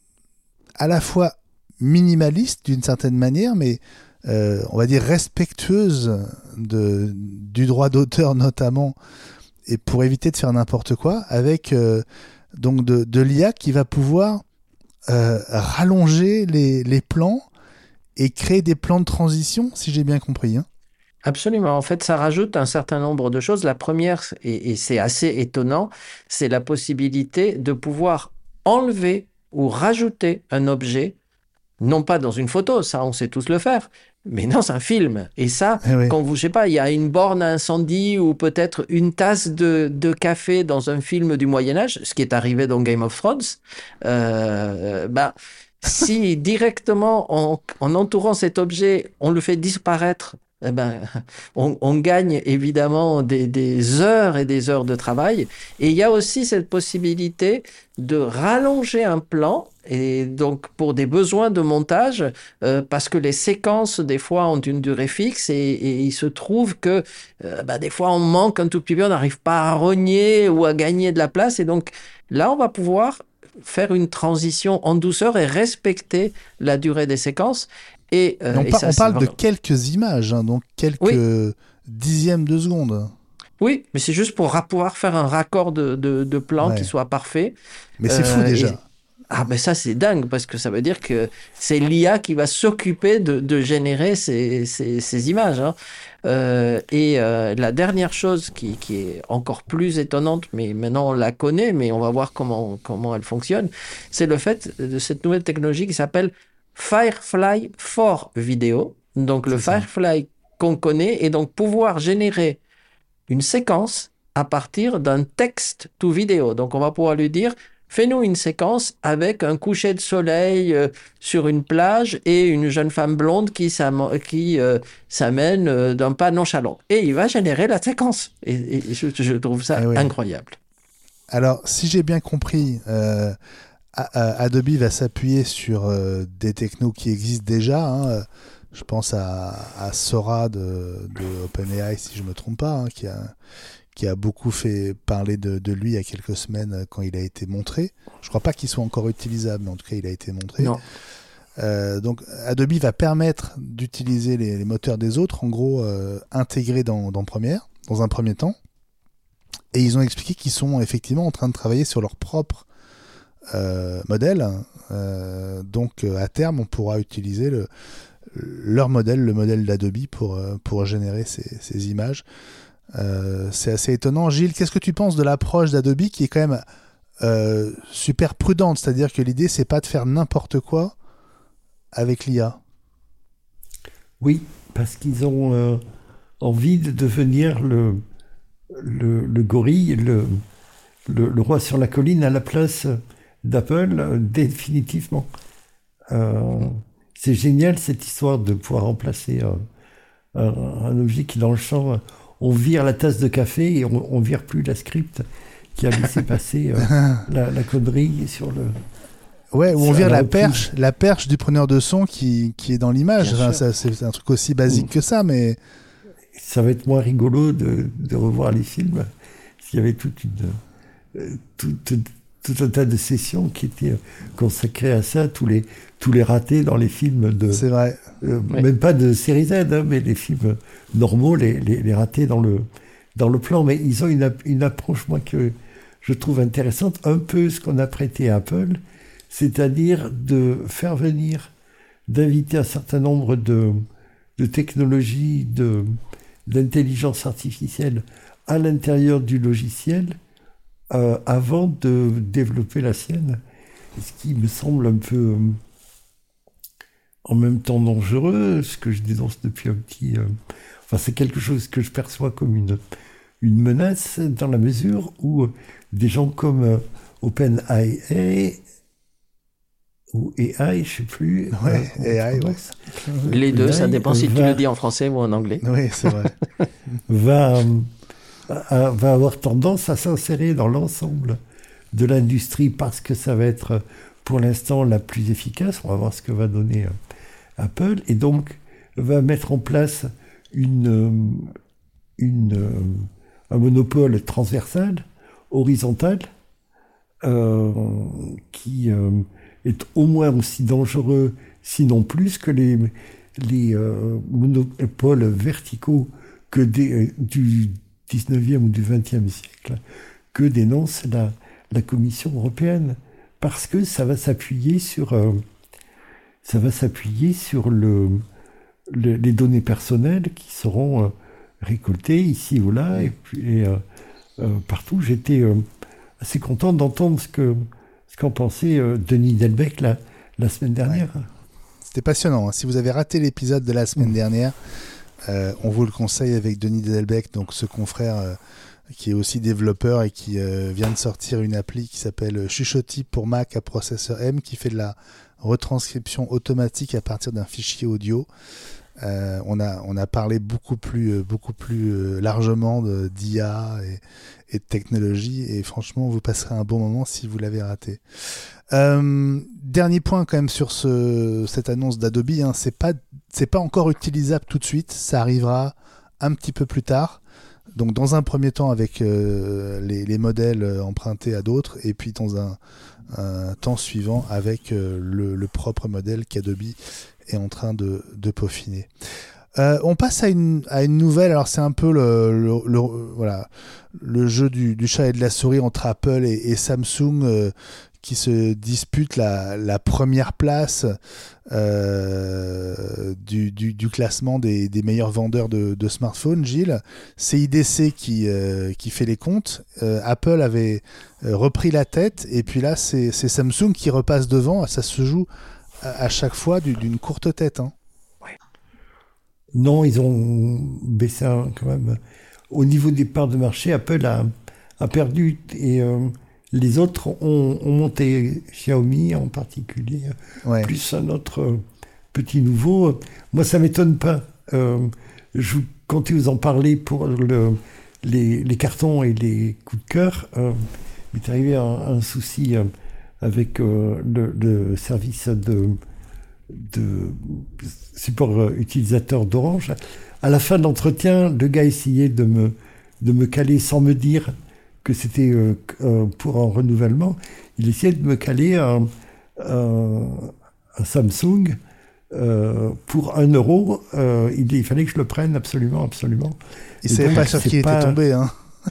à la fois minimaliste d'une certaine manière, mais euh, on va dire respectueuse de, du droit d'auteur notamment, et pour éviter de faire n'importe quoi, avec euh, donc de, de l'I A qui va pouvoir euh, rallonger les, les plans et créer des plans de transition, si j'ai bien compris. Hein. Absolument. En fait, ça rajoute un certain nombre de choses. La première, et, et c'est assez étonnant, c'est la possibilité de pouvoir enlever ou rajouter un objet, non pas dans une photo, ça on sait tous le faire, mais dans un film. Et ça, Eh oui. quand vous, je sais pas, il y a une borne à incendie ou peut-être une tasse de, de café dans un film du Moyen-Âge, ce qui est arrivé dans Game of Thrones, euh, bah, si directement, en, en entourant cet objet, on le fait disparaître, eh ben, on, on gagne évidemment des, des heures et des heures de travail. Et il y a aussi cette possibilité de rallonger un plan, et donc pour des besoins de montage, euh, parce que les séquences, des fois, ont une durée fixe, et, et il se trouve que euh, bah, des fois, on manque un tout petit peu, on n'arrive pas à rogner ou à gagner de la place. Et donc là, on va pouvoir faire une transition en douceur et respecter la durée des séquences. Et, euh, on, et par, ça, on parle vraiment... de quelques images, hein, donc quelques oui. dixièmes de seconde. Oui, mais c'est juste pour ra- pouvoir faire un raccord de, de, de plan ouais. qui soit parfait. Mais c'est euh, fou déjà. Et... Ah ben ça c'est dingue, parce que ça veut dire que c'est l'I A qui va s'occuper de, de générer ces, ces, ces images. Hein. Euh, et euh, la dernière chose qui, qui est encore plus étonnante, mais maintenant on la connaît, mais on va voir comment, comment elle fonctionne, c'est le fait de cette nouvelle technologie qui s'appelle Firefly for Video. Donc le c'est Firefly ça. Qu'on connaît, et donc pouvoir générer une séquence à partir d'un texte to vidéo. Donc on va pouvoir lui dire: fais-nous une séquence avec un coucher de soleil euh, sur une plage et une jeune femme blonde qui, s'am- qui euh, s'amène euh, d'un pas nonchalant. Et il va générer la séquence. Et, et je, je trouve ça eh oui. incroyable. Alors, si j'ai bien compris, euh, Adobe va s'appuyer sur euh, des technos qui existent déjà. Hein. Je pense à, à Sora de, de OpenAI, si je ne me trompe pas, hein, qui a... qui a beaucoup fait parler de, de lui il y a quelques semaines quand il a été montré. Je ne crois pas qu'il soit encore utilisable, mais en tout cas, il a été montré. Non. Euh, donc, Adobe va permettre d'utiliser les, les moteurs des autres, en gros, euh, intégrés dans, dans Premiere, dans un premier temps. Et ils ont expliqué qu'ils sont effectivement en train de travailler sur leur propre euh, modèle. Euh, donc, à terme, on pourra utiliser le, leur modèle, le modèle d'Adobe, pour, pour générer ces, ces images. Euh, c'est assez étonnant. Gilles, qu'est-ce que tu penses de l'approche d'Adobe qui est quand même euh, super prudente, c'est-à-dire que l'idée c'est pas de faire n'importe quoi avec l'I A? Oui, parce qu'ils ont euh, envie de devenir le, le, le gorille, le, le, le roi sur la colline à la place d'Apple, euh, définitivement. Euh, c'est génial cette histoire de pouvoir remplacer un, un, un objet qui dans le champ... on vire la tasse de café et on ne vire plus la script qui a laissé passer euh, la, la connerie sur le... Ouais, ou on vire la perche, la perche du preneur de son qui, qui est dans l'image. Enfin, ça, c'est un truc aussi basique mmh. que ça, mais... Ça va être moins rigolo de, de revoir les films s'il y avait toute une, euh, tout, tout, tout un tas de sessions qui étaient consacrées à ça, tous les, tous les ratés dans les films de... C'est vrai. Euh, oui. Même pas de série Z, hein, mais les films normaux, les, les, les ratés dans le, dans le plan. Mais ils ont une, une approche, moi, que je trouve intéressante, un peu ce qu'on a prêté à Apple, c'est-à-dire de faire venir, d'inviter un certain nombre de, de technologies, de, d'intelligence artificielle à l'intérieur du logiciel euh, avant de développer la sienne. Ce qui me semble un peu euh, en même temps dangereux, ce que je dénonce depuis un petit... Euh, enfin, c'est quelque chose que je perçois comme une, une menace dans la mesure où des gens comme euh, OpenAI ou A I, je sais plus. Ouais, euh, A I, ouais. Les deux, ça dépend si va, tu le dis en français ou en anglais. Oui, c'est vrai. va, euh, va avoir tendance à s'insérer dans l'ensemble de l'industrie parce que ça va être pour l'instant la plus efficace. On va voir ce que va donner euh, Apple. Et donc, va mettre en place une, une, euh, un monopole transversal, horizontal, euh, qui... Euh, est au moins aussi dangereux, sinon plus, que les, les euh, monopoles verticaux que des, euh, du dix-neuvième ou du vingtième siècle, que dénonce la, la Commission européenne. Parce que ça va s'appuyer sur, euh, ça va s'appuyer sur le, le, les données personnelles qui seront euh, récoltées ici ou là, et, puis, et euh, euh, partout. J'étais euh, assez content d'entendre ce que ce qu'en pensait euh, Denis Delbecq la, la semaine dernière. Ouais. C'était passionnant. Hein. Si vous avez raté l'épisode de la semaine mmh. dernière, euh, on vous le conseille avec Denis Delbecq, donc ce confrère euh, qui est aussi développeur et qui euh, vient de sortir une appli qui s'appelle Chuchotis pour Mac à processeur M, qui fait de la retranscription automatique à partir d'un fichier audio. Euh, on a on a parlé beaucoup plus beaucoup plus largement de, d'I A et, et de technologie, et franchement vous passerez un bon moment si vous l'avez raté. Euh, dernier point quand même sur ce cette annonce d'Adobe, hein, c'est pas c'est pas encore utilisable tout de suite, ça arrivera un petit peu plus tard. Donc dans un premier temps avec euh, les, les modèles empruntés à d'autres, et puis dans un, un temps suivant avec euh, le, le propre modèle qu'Adobe est en train de, de peaufiner. Euh, on passe à une, à une nouvelle. Alors c'est un peu le, le, le, voilà, le jeu du, du chat et de la souris entre Apple et, et Samsung euh, qui se disputent la, la première place euh, du, du, du classement des, des meilleurs vendeurs de, de smartphones. Gilles, c'est I D C qui, euh, qui fait les comptes. Euh, Apple avait repris la tête, et puis là c'est, c'est Samsung qui repasse devant. Ça se joue à chaque fois d'une courte tête. Hein. Ouais. Non, ils ont baissé un, quand même. Au niveau des parts de marché, Apple a, a perdu, et euh, les autres ont, ont monté, Xiaomi en particulier, ouais. Plus un autre euh, petit nouveau. Moi, ça ne m'étonne pas. Euh, je comptais vous en parler pour le, les, les cartons et les coups de cœur. Euh, il est arrivé un, un souci... Euh, avec euh, le, le service de, de support utilisateur d'Orange. À la fin de l'entretien, le gars essayait de me, de me caler sans me dire que c'était euh, pour un renouvellement. Il essayait de me caler un, un, un Samsung euh, pour un euro. Euh, il, il fallait que je le prenne absolument, absolument. Il ne savait pas sur qui il était tombé. Hein.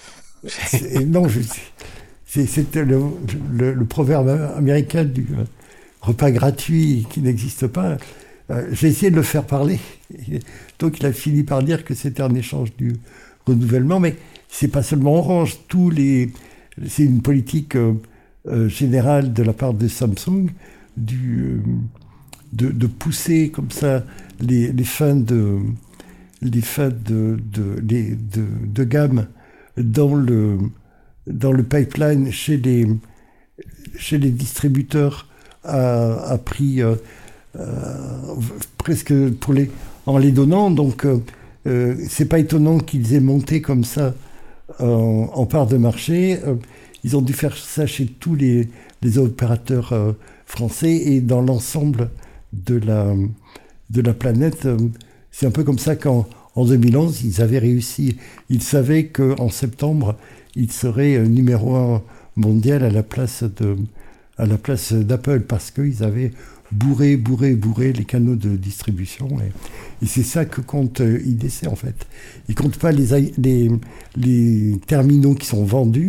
Non, je C'est, c'est le, le, le proverbe américain du euh, repas gratuit qui n'existe pas. Euh, j'ai essayé de le faire parler. Donc il a fini par dire que c'était un échange du renouvellement. Mais c'est pas seulement Orange. Tous les, c'est une politique euh, euh, générale de la part de Samsung du, euh, de, de pousser comme ça les, les fins de, les fins de, de, de, de, de gamme dans le dans le pipeline chez les, chez les distributeurs à, à prix euh, euh, presque pour les, en les donnant. Donc, euh, euh, c'est pas étonnant qu'ils aient monté comme ça euh, en part de marché. Euh, ils ont dû faire ça chez tous les, les opérateurs euh, français et dans l'ensemble de la, de la planète. Euh, c'est un peu comme ça qu'en en deux mille onze, ils avaient réussi. Ils savaient qu'en septembre, il serait numéro un mondial à la place de, à la place d'Apple, parce qu'ils avaient bourré, bourré, bourré les canaux de distribution. Et, et c'est ça que compte I D C, en fait. Ils ne comptent pas les, les, les terminaux qui sont vendus,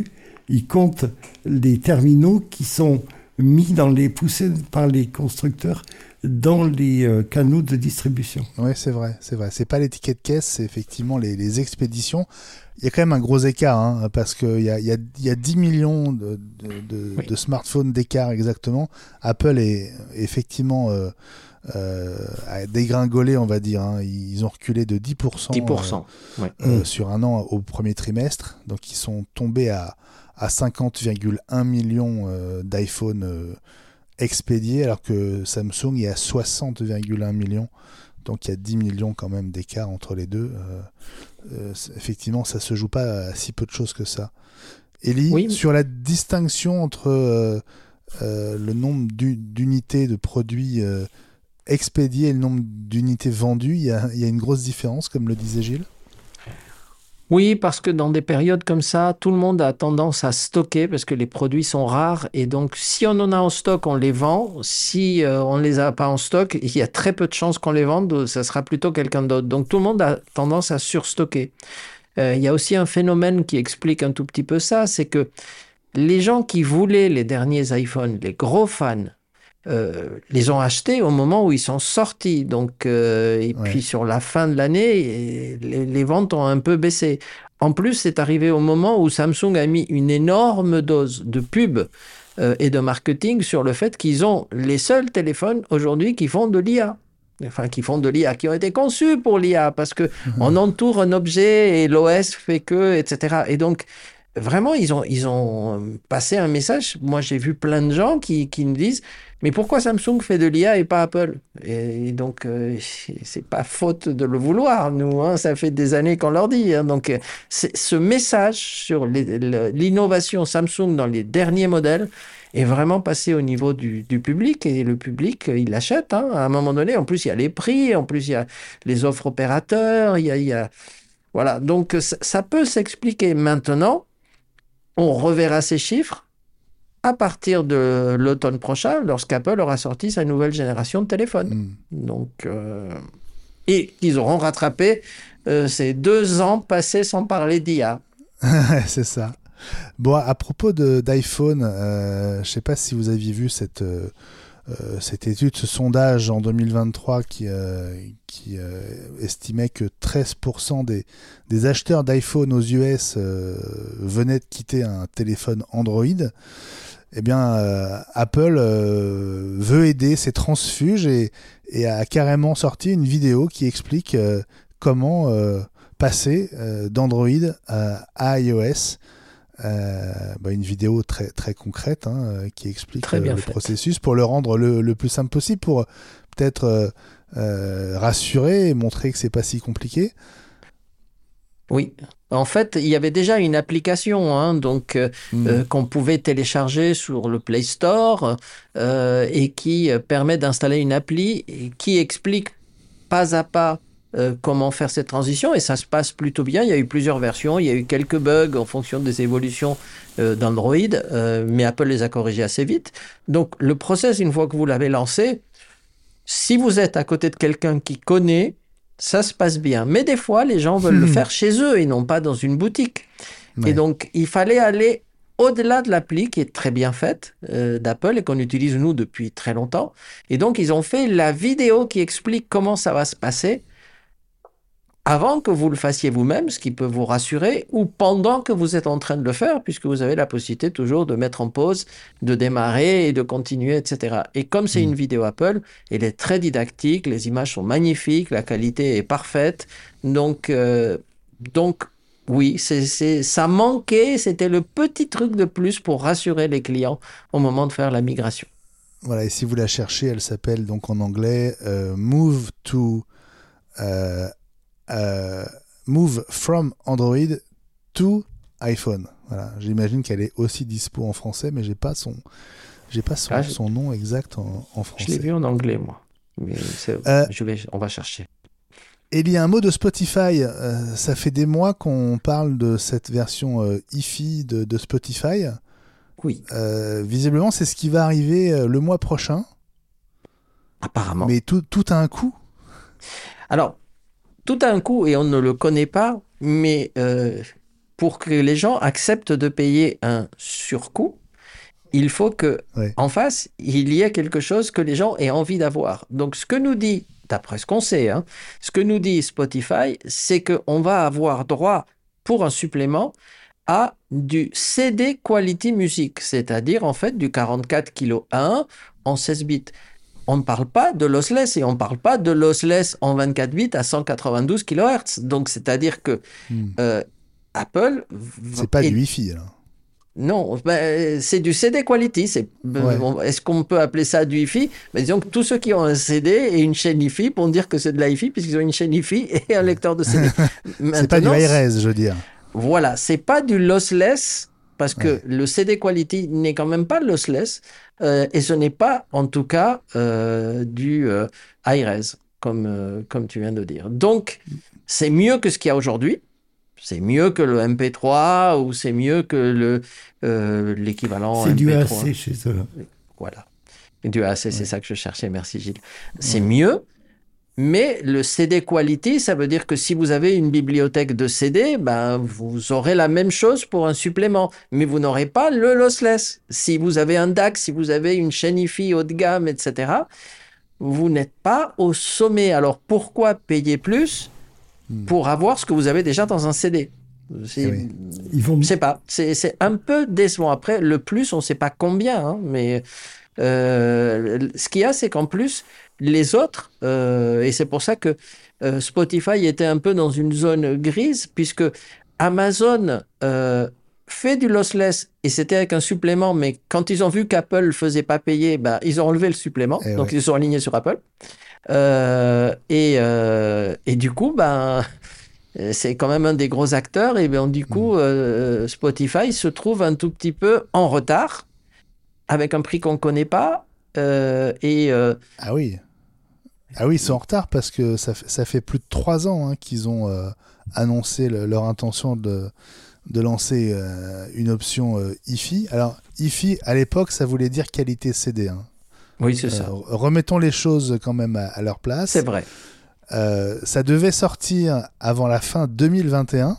il compte les terminaux qui sont mis dans les poussés par les constructeurs dans les euh, canaux de distribution. Oui, c'est vrai, c'est vrai. C'est pas les tickets de caisse, c'est effectivement les, les expéditions. Il y a quand même un gros écart, hein, parce qu'il y a, il y, a, il y a dix millions de, de, de, oui. de smartphones d'écart exactement. Apple est effectivement euh, euh, a dégringolé, on va dire. Hein. Ils ont reculé de dix pour cent, dix pour cent euh, oui. euh, mmh. sur un an au premier trimestre. Donc ils sont tombés à, à cinquante virgule un millions euh, d'iPhone euh, expédiés, alors que Samsung est à soixante virgule un millions. Donc il y a dix millions quand même d'écart entre les deux. Euh, euh, effectivement, ça se joue pas à si peu de choses que ça. Elie, oui. sur la distinction entre euh, euh, le nombre d'unités de produits euh, expédiés et le nombre d'unités vendues, il y a, y a une grosse différence, comme le disait Gilles? Oui, parce que dans des périodes comme ça, tout le monde a tendance à stocker parce que les produits sont rares et donc si on en a en stock, on les vend. Si euh, on ne les a pas en stock, il y a très peu de chances qu'on les vende, ça sera plutôt quelqu'un d'autre. Donc tout le monde a tendance à surstocker. Euh, il y a aussi un phénomène qui explique un tout petit peu ça, c'est que les gens qui voulaient les derniers iPhones, les gros fans, Euh, les ont achetés au moment où ils sont sortis. Donc, euh, et ouais. puis sur la fin de l'année, les, les ventes ont un peu baissé. En plus, c'est arrivé au moment où Samsung a mis une énorme dose de pub euh, et de marketing sur le fait qu'ils ont les seuls téléphones aujourd'hui qui font de l'I A. Enfin, qui font de l'I A, qui ont été conçus pour l'I A, parce que mmh. on entoure un objet et l'O S fait que, et cetera. Et donc, vraiment, ils ont, ils ont passé un message. Moi, j'ai vu plein de gens qui, qui me disent « Mais pourquoi Samsung fait de l'I A et pas Apple ?» Et donc, euh, c'est pas faute de le vouloir, nous. Hein, ça fait des années qu'on leur dit. Hein, donc, ce message sur l'innovation Samsung dans les derniers modèles est vraiment passé au niveau du, du public. Et le public, il l'achète. Hein, à un moment donné, en plus, il y a les prix. En plus, il y a les offres opérateurs. Il y a... Il y a... Voilà, donc ça, ça peut s'expliquer maintenant. On reverra ces chiffres à partir de l'automne prochain, lorsqu'Apple aura sorti sa nouvelle génération de téléphones. Mmh. Donc, euh, et ils auront rattrapé euh, ces deux ans passés sans parler d'I A. C'est ça. Bon, à propos d'iPhone, euh, je ne sais pas si vous aviez vu cette, euh, cette étude, ce sondage en deux mille vingt-trois qui, euh, qui euh, estimait que treize pour cent des, des acheteurs d'iPhone aux U S euh, venaient de quitter un téléphone Android. Eh bien, euh, Apple euh, veut aider ces transfuges et, et a carrément sorti une vidéo qui explique euh, comment euh, passer euh, d'Android à, à iOS. Euh, bah une vidéo très, très concrète hein, qui explique euh, le fait. processus pour le rendre le, le plus simple possible, pour peut-être euh, euh, rassurer et montrer que c'est pas si compliqué. Oui, en fait, il y avait déjà une application hein, donc, euh, mmh. euh, qu'on pouvait télécharger sur le Play Store euh, et qui euh, permet d'installer une appli et qui explique pas à pas euh, comment faire cette transition et ça se passe plutôt bien. Il y a eu plusieurs versions, il y a eu quelques bugs en fonction des évolutions euh, d'Android, euh, mais Apple les a corrigés assez vite. Donc le process, une fois que vous l'avez lancé, si vous êtes à côté de quelqu'un qui connaît, ça se passe bien. Mais des fois, les gens veulent mmh. le faire chez eux et non pas dans une boutique. Ouais. Et donc, il fallait aller au-delà de l'appli qui est très bien faite euh, d'Apple et qu'on utilise nous depuis très longtemps. Et donc, ils ont fait la vidéo qui explique comment ça va se passer avant que vous le fassiez vous-même, ce qui peut vous rassurer, ou pendant que vous êtes en train de le faire, puisque vous avez la possibilité toujours de mettre en pause, de démarrer et de continuer, et cetera. Et comme c'est mmh. une vidéo Apple, elle est très didactique, les images sont magnifiques, la qualité est parfaite. Donc, euh, donc oui, c'est, c'est, ça manquait, c'était le petit truc de plus pour rassurer les clients au moment de faire la migration. Voilà, et si vous la cherchez, elle s'appelle donc en anglais euh, Move to... Euh, Euh, move from Android to iPhone. Voilà, j'imagine qu'elle est aussi dispo en français, mais j'ai pas son, j'ai pas son, ah, son nom exact en, en français. Je l'ai vu en anglais moi, mais euh, je vais, on va chercher. Et il y a un mot de Spotify. Euh, ça fait des mois qu'on parle de cette version euh, hi-fi de, de Spotify. Oui. Euh, visiblement, c'est ce qui va arriver euh, le mois prochain. Apparemment. Mais tout, tout a un coût. Alors. Tout à un coup, et on ne le connaît pas, mais euh, pour que les gens acceptent de payer un surcoût, il faut que Ouais. en face, il y ait quelque chose que les gens aient envie d'avoir. Donc, ce que nous dit, d'après ce qu'on sait, hein, ce que nous dit Spotify, c'est qu'on va avoir droit pour un supplément à du C D Quality Music, c'est-à-dire en fait du quarante-quatre kilos un en seize bits. On ne parle pas de lossless et on ne parle pas de lossless en vingt-quatre bits à cent quatre-vingt-douze kilohertz. Donc, c'est-à-dire que Hmm. euh, Apple... v- C'est pas est- du Wi-Fi, alors. Non, ben, c'est du C D Quality. C'est, Ouais. on- Est-ce qu'on peut appeler ça du Hi-Fi? Mais disons que tous ceux qui ont un C D et une chaîne Hi-Fi pourront dire que c'est de la Hi-Fi puisqu'ils ont une chaîne Hi-Fi et un lecteur de C D. C'est pas du Maintenant, hi-res, je veux dire. voilà, c'est pas du lossless parce que Ouais. le C D Quality n'est quand même pas lossless euh, et ce n'est pas en tout cas euh, du euh, high-res comme, euh, comme tu viens de dire. Donc, c'est mieux que ce qu'il y a aujourd'hui. C'est mieux que le M P trois ou c'est mieux que le, euh, l'équivalent C'est du M P trois. A C chez eux. Voilà. Et du A C, c'est Ouais. ça que je cherchais. Merci Gilles. C'est Ouais. mieux. Mais le C D Quality, ça veut dire que si vous avez une bibliothèque de C D, ben, vous aurez la même chose pour un supplément. Mais vous n'aurez pas le lossless. Si vous avez un D A C, si vous avez une chaîne Hi-Fi haut de gamme, et cetera, vous n'êtes pas au sommet. Alors pourquoi payer plus Hmm. pour avoir ce que vous avez déjà dans un C D? C'est, Eh oui. Ils vont je sais pas. C'est, c'est un peu décevant. Après, le plus, on sait pas combien, hein, mais euh, ce qu'il y a, c'est qu'en plus, les autres, euh, et c'est pour ça que euh, Spotify était un peu dans une zone grise, puisque Amazon euh, fait du lossless et c'était avec un supplément, mais quand ils ont vu qu'Apple faisait pas payer, bah, ils ont enlevé le supplément, Eh donc ouais. ils se sont alignés sur Apple. Euh, et, euh, et du coup, ben, c'est quand même un des gros acteurs, et ben, du coup, euh, Spotify se trouve un tout petit peu en retard, avec un prix qu'on ne connaît pas, euh, et euh, Ah oui. Ah oui, ils sont en retard parce que ça fait, ça fait plus de trois ans hein, qu'ils ont euh, annoncé le- leur intention de, de lancer euh, une option euh, Hi-Fi. Alors, Hi-Fi, à l'époque, ça voulait dire qualité C D. Hein. oui, c'est Euh, ça. remettons les choses quand même à, à leur place. C'est vrai. Euh, ça devait sortir avant la fin deux mille vingt et un.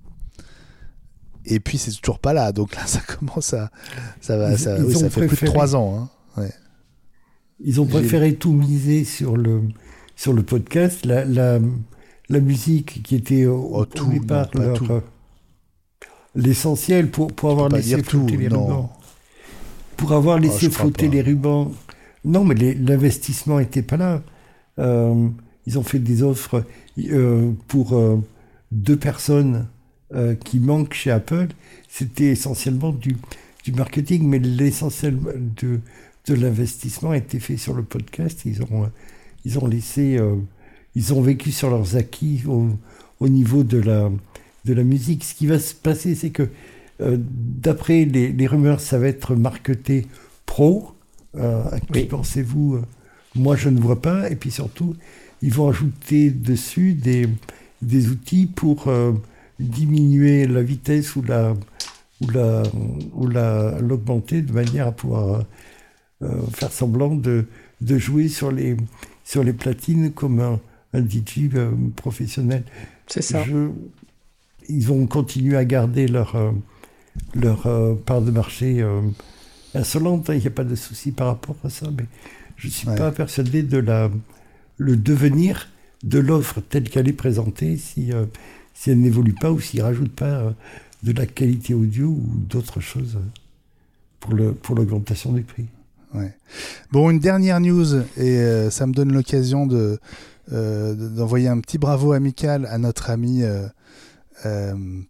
Et puis, c'est toujours pas là. Donc là, ça commence à... Ça, va, Ils- ça, ils oui, ont ça fait plus de préféré- trois ans. Hein. Ouais. Ils ont J'ai- préféré tout miser sur le, sur le podcast, la, la, la musique qui était au, Oh, au tout, départ non, pas leur, tout. euh, l'essentiel pour, pour avoir pas laissé dire tout, flotter les non. rubans. Pour avoir laissé Oh, je crois flotter pas. les rubans. Non, mais les- l'investissement n'était pas là. Euh, ils ont fait des offres euh, pour euh, deux personnes euh, qui manquent chez Apple. C'était essentiellement du, du marketing, mais l'essentiel de, de l'investissement a été fait sur le podcast. Ils ont, euh, ils ont laissé, euh, ils ont vécu sur leurs acquis au, au niveau de la, de la musique. Ce qui va se passer, c'est que euh, d'après les, les rumeurs, ça va être marketé pro. Euh, à qui Oui. pensez-vous? Moi, je ne vois pas. Et puis surtout, ils vont ajouter dessus des, des outils pour euh, diminuer la vitesse ou la ou la ou la l'augmenter de manière à pouvoir euh, faire semblant de de jouer sur les sur les platines comme un, un D J euh, professionnel. C'est ça. Je- ils vont continuer à garder leur euh, leur euh, part de marché euh, insolente. Il n'y a pas de souci par rapport à ça, mais je ne suis Ouais. pas persuadé de la le devenir de l'offre telle qu'elle est présentée si euh, si elle n'évolue pas ou s'il rajoute pas euh, de la qualité audio ou d'autres choses euh, pour le pour l'augmentation des prix. Ouais. Bon, une dernière news, et euh, ça me donne l'occasion de, euh, de- d'envoyer un petit bravo amical à notre ami. Euh, euh,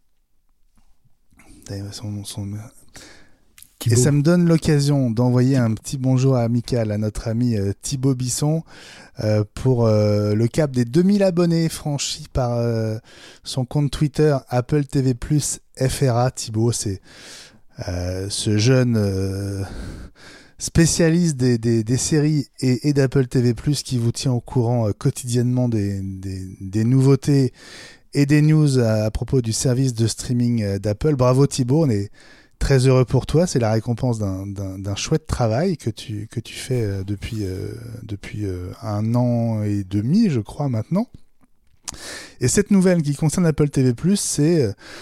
d'ailleurs, son- son- Et Thibaut. ça me donne l'occasion d'envoyer un petit bonjour amical à notre ami euh, Thibaut Bisson euh, pour euh, le cap des deux mille abonnés franchis par euh, son compte Twitter Apple T V plus F R A. Thibaut, c'est euh, ce jeune euh, spécialiste des, des, des séries et, et d'Apple T V plus qui vous tient au courant euh, quotidiennement des, des, des nouveautés et des news à, à propos du service de streaming euh, d'Apple. Bravo Thibaut, on est très heureux pour toi, c'est la récompense d'un, d'un, d'un chouette travail que tu, que tu fais euh, depuis, euh, depuis euh, un an et demi, je crois, maintenant. Et cette nouvelle qui concerne Apple T V plus, c'est euh,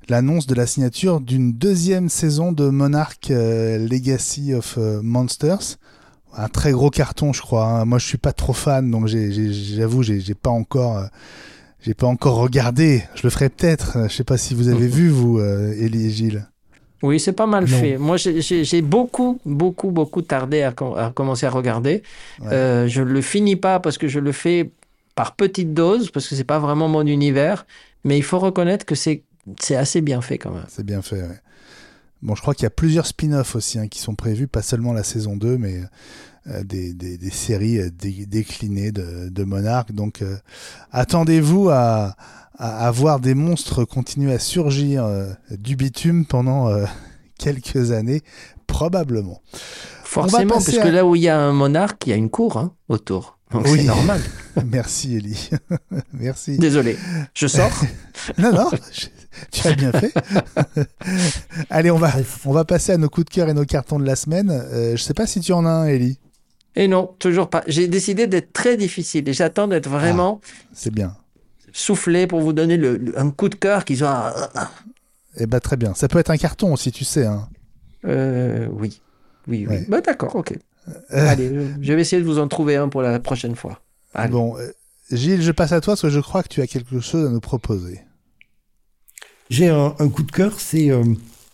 l'annonce de la signature d'une deuxième saison de Monarch euh, Legacy of euh, Monsters. Un très gros carton, je crois. Hein. Moi, je suis pas trop fan, donc j'ai, j'ai, j'avoue, j'ai, j'ai pas encore, euh, j'ai pas encore regardé. Je le ferai peut-être. Je sais pas si vous avez mmh. vu, vous, euh, Élie et Gilles. Oui, c'est pas mal non. fait. Moi, j'ai, j'ai, j'ai beaucoup, beaucoup, beaucoup tardé à, à commencer à regarder. Ouais. Euh, je le finis pas parce que je le fais par petites doses, parce que c'est pas vraiment mon univers. Mais il faut reconnaître que c'est, c'est assez bien fait quand même. C'est bien fait, ouais. Bon, je crois qu'il y a plusieurs spin-offs aussi hein, qui sont prévus, pas seulement la saison deux, mais euh, des, des, des séries euh, dé, déclinées de, de Monarch. Donc, euh, attendez-vous à, à, à voir des monstres continuer à surgir euh, du bitume pendant euh, quelques années, probablement. Forcément, parce à... que là où il y a un monarque, il y a une cour hein, autour. Donc oui. C'est normal. Merci, Élie. Merci. Désolé, je sors. non, non, je... tu as bien fait. Allez, on va, on va passer à nos coups de cœur et nos cartons de la semaine. Euh, je ne sais pas si tu en as un, Élie. Et non, toujours pas. J'ai décidé d'être très difficile et j'attends d'être vraiment ah, c'est bien. soufflé pour vous donner le, le, un coup de cœur qui soit... Eh bien, très bien. Ça peut être un carton aussi, tu sais. Hein. Euh, oui. Oui, oui. Ouais. Bah, d'accord, ok. Euh... Allez, je vais essayer de vous en trouver un pour la prochaine fois. Allez. Bon, euh, Gilles, je passe à toi parce que je crois que tu as quelque chose à nous proposer. J'ai un, un coup de cœur, c'est euh,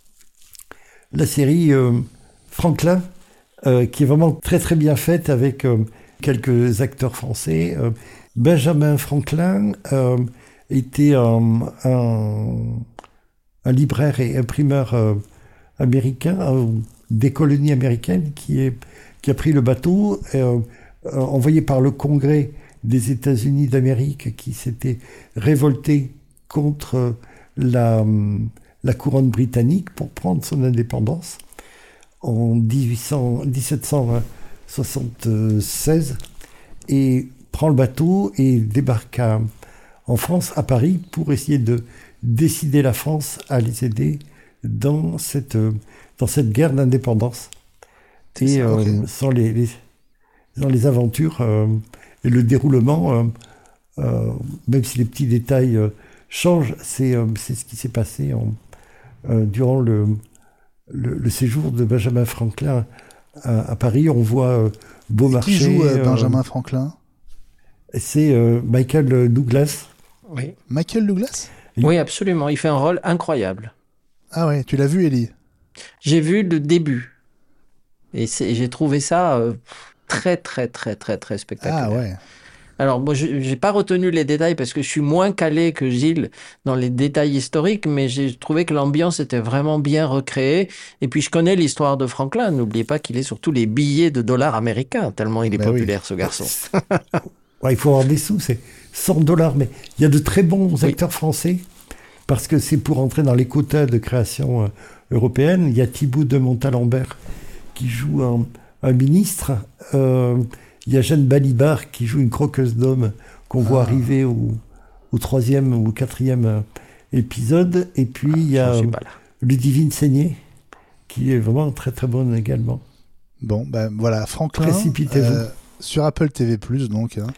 la série euh, Franklin, euh, qui est vraiment très très bien faite avec euh, quelques acteurs français. Euh, Benjamin Franklin euh, était un, un, un libraire et imprimeur euh, américain, euh, des colonies américaines, qui, est, qui a pris le bateau, euh, euh, envoyé par le Congrès des États-Unis d'Amérique, qui s'était révolté contre la, la couronne britannique pour prendre son indépendance en dix-huit cents, dix-sept cent soixante-seize, et prend le bateau et débarque à, en France, à Paris, pour essayer de décider la France à les aider dans cette, dans cette guerre d'indépendance. Et ça, okay. euh, sans, les, les, sans les aventures euh, et le déroulement, euh, euh, même si les petits détails euh, changent, c'est, euh, c'est ce qui s'est passé en, euh, durant le, le, le séjour de Benjamin Franklin à, à Paris. On voit euh, Beaumarchais. Qui joue euh, Benjamin euh, Franklin ? C'est euh, Michael Douglas. Oui. Michael Douglas ? Oui, absolument. Il fait un rôle incroyable. Ah ouais, tu l'as vu, Élie ? J'ai vu le début. Et c'est, j'ai trouvé ça euh, très, très, très, très, très spectaculaire. Ah ouais. Alors, moi, je n'ai pas retenu les détails parce que je suis moins calé que Gilles dans les détails historiques, mais j'ai trouvé que l'ambiance était vraiment bien recréée. Et puis, je connais l'histoire de Franklin. N'oubliez pas qu'il est sur tous les billets de dollars américains, tellement il est ben populaire, oui. ce garçon. Ouais, il faut avoir des sous, c'est cent dollars. Mais il y a de très bons acteurs oui. français, parce que c'est pour entrer dans les quotas de création euh, européenne. Il y a Thibaut de Montalembert qui joue un, un ministre. Euh, il y a Jeanne Balibar qui joue une croqueuse d'hommes qu'on ah. voit arriver au, au troisième ou au quatrième épisode. Et puis ah, il y a Ludivine Seigné qui est vraiment très très bonne également. Bon, ben voilà, Franklin. Précipitez-vous. Euh, sur Apple T V plus, donc. Hein.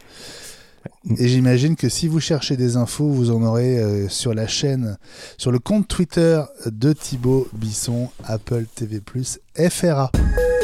Et j'imagine que si vous cherchez des infos, vous en aurez euh, sur la chaîne, sur le compte Twitter de Thibaut Bisson, Apple T V plus, F R A.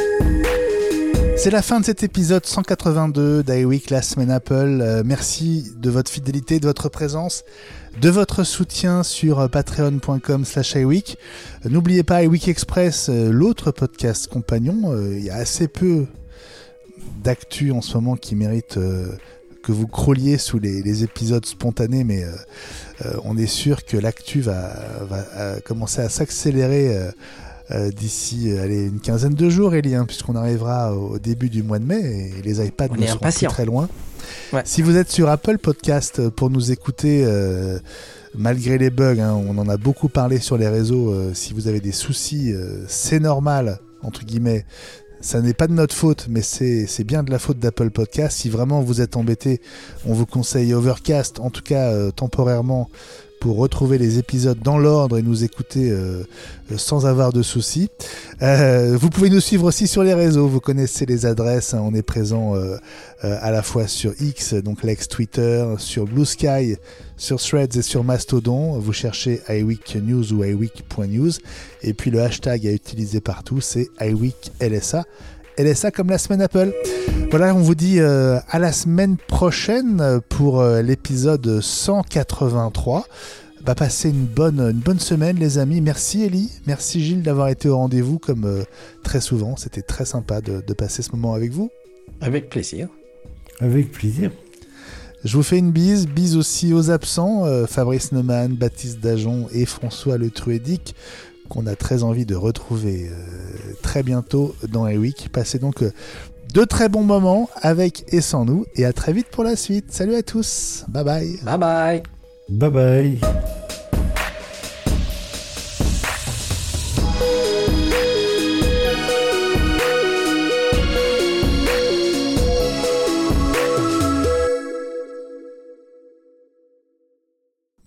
C'est la fin de cet épisode cent quatre-vingt-deux d'iWeek, la semaine Apple. Euh, merci de votre fidélité, de votre présence, de votre soutien sur patreon.com slash iWeek. Euh, n'oubliez pas iWeek Express, euh, l'autre podcast compagnon. Euh, il y a assez peu d'actu en ce moment qui mérite euh, que vous crawliez sous les, les épisodes spontanés, mais euh, euh, on est sûr que l'actu va, va euh, commencer à s'accélérer euh, Euh, d'ici allez, une quinzaine de jours, Élie, hein, puisqu'on arrivera au début du mois de mai et les iPads ne seront plus très loin. Ouais. Si vous êtes sur Apple Podcast pour nous écouter, euh, malgré les bugs, hein, on en a beaucoup parlé sur les réseaux, euh, si vous avez des soucis, euh, c'est normal, entre guillemets. Ça n'est pas de notre faute, mais c'est, c'est bien de la faute d'Apple Podcast. Si vraiment vous êtes embêté, on vous conseille Overcast, en tout cas euh, temporairement, pour retrouver les épisodes dans l'ordre et nous écouter euh, sans avoir de soucis. Euh, vous pouvez nous suivre aussi sur les réseaux, vous connaissez les adresses, hein, on est présent euh, euh, à la fois sur X, donc l'ex-Twitter, sur Blue Sky, sur Threads et sur Mastodon. Vous cherchez iWeek News ou iWeek point news, et puis le hashtag à utiliser partout, c'est iWeek L S A. L S A comme la semaine Apple. Voilà, on vous dit euh, à la semaine prochaine pour euh, l'épisode cent quatre-vingt-trois. Bah, passez une bonne, une bonne semaine les amis. Merci Ellie, merci Gilles d'avoir été au rendez-vous comme euh, très souvent. C'était très sympa de, de passer ce moment avec vous. Avec plaisir. Avec plaisir. Je vous fais une bise, bise aussi aux absents, euh, Fabrice Neumann, Baptiste Dajon et François Le Truedic, qu'on a très envie de retrouver euh, très bientôt dans iWeek. Passez donc euh, de très bons moments avec et sans nous, et à très vite pour la suite. Salut à tous, bye bye. Bye bye. Bye bye.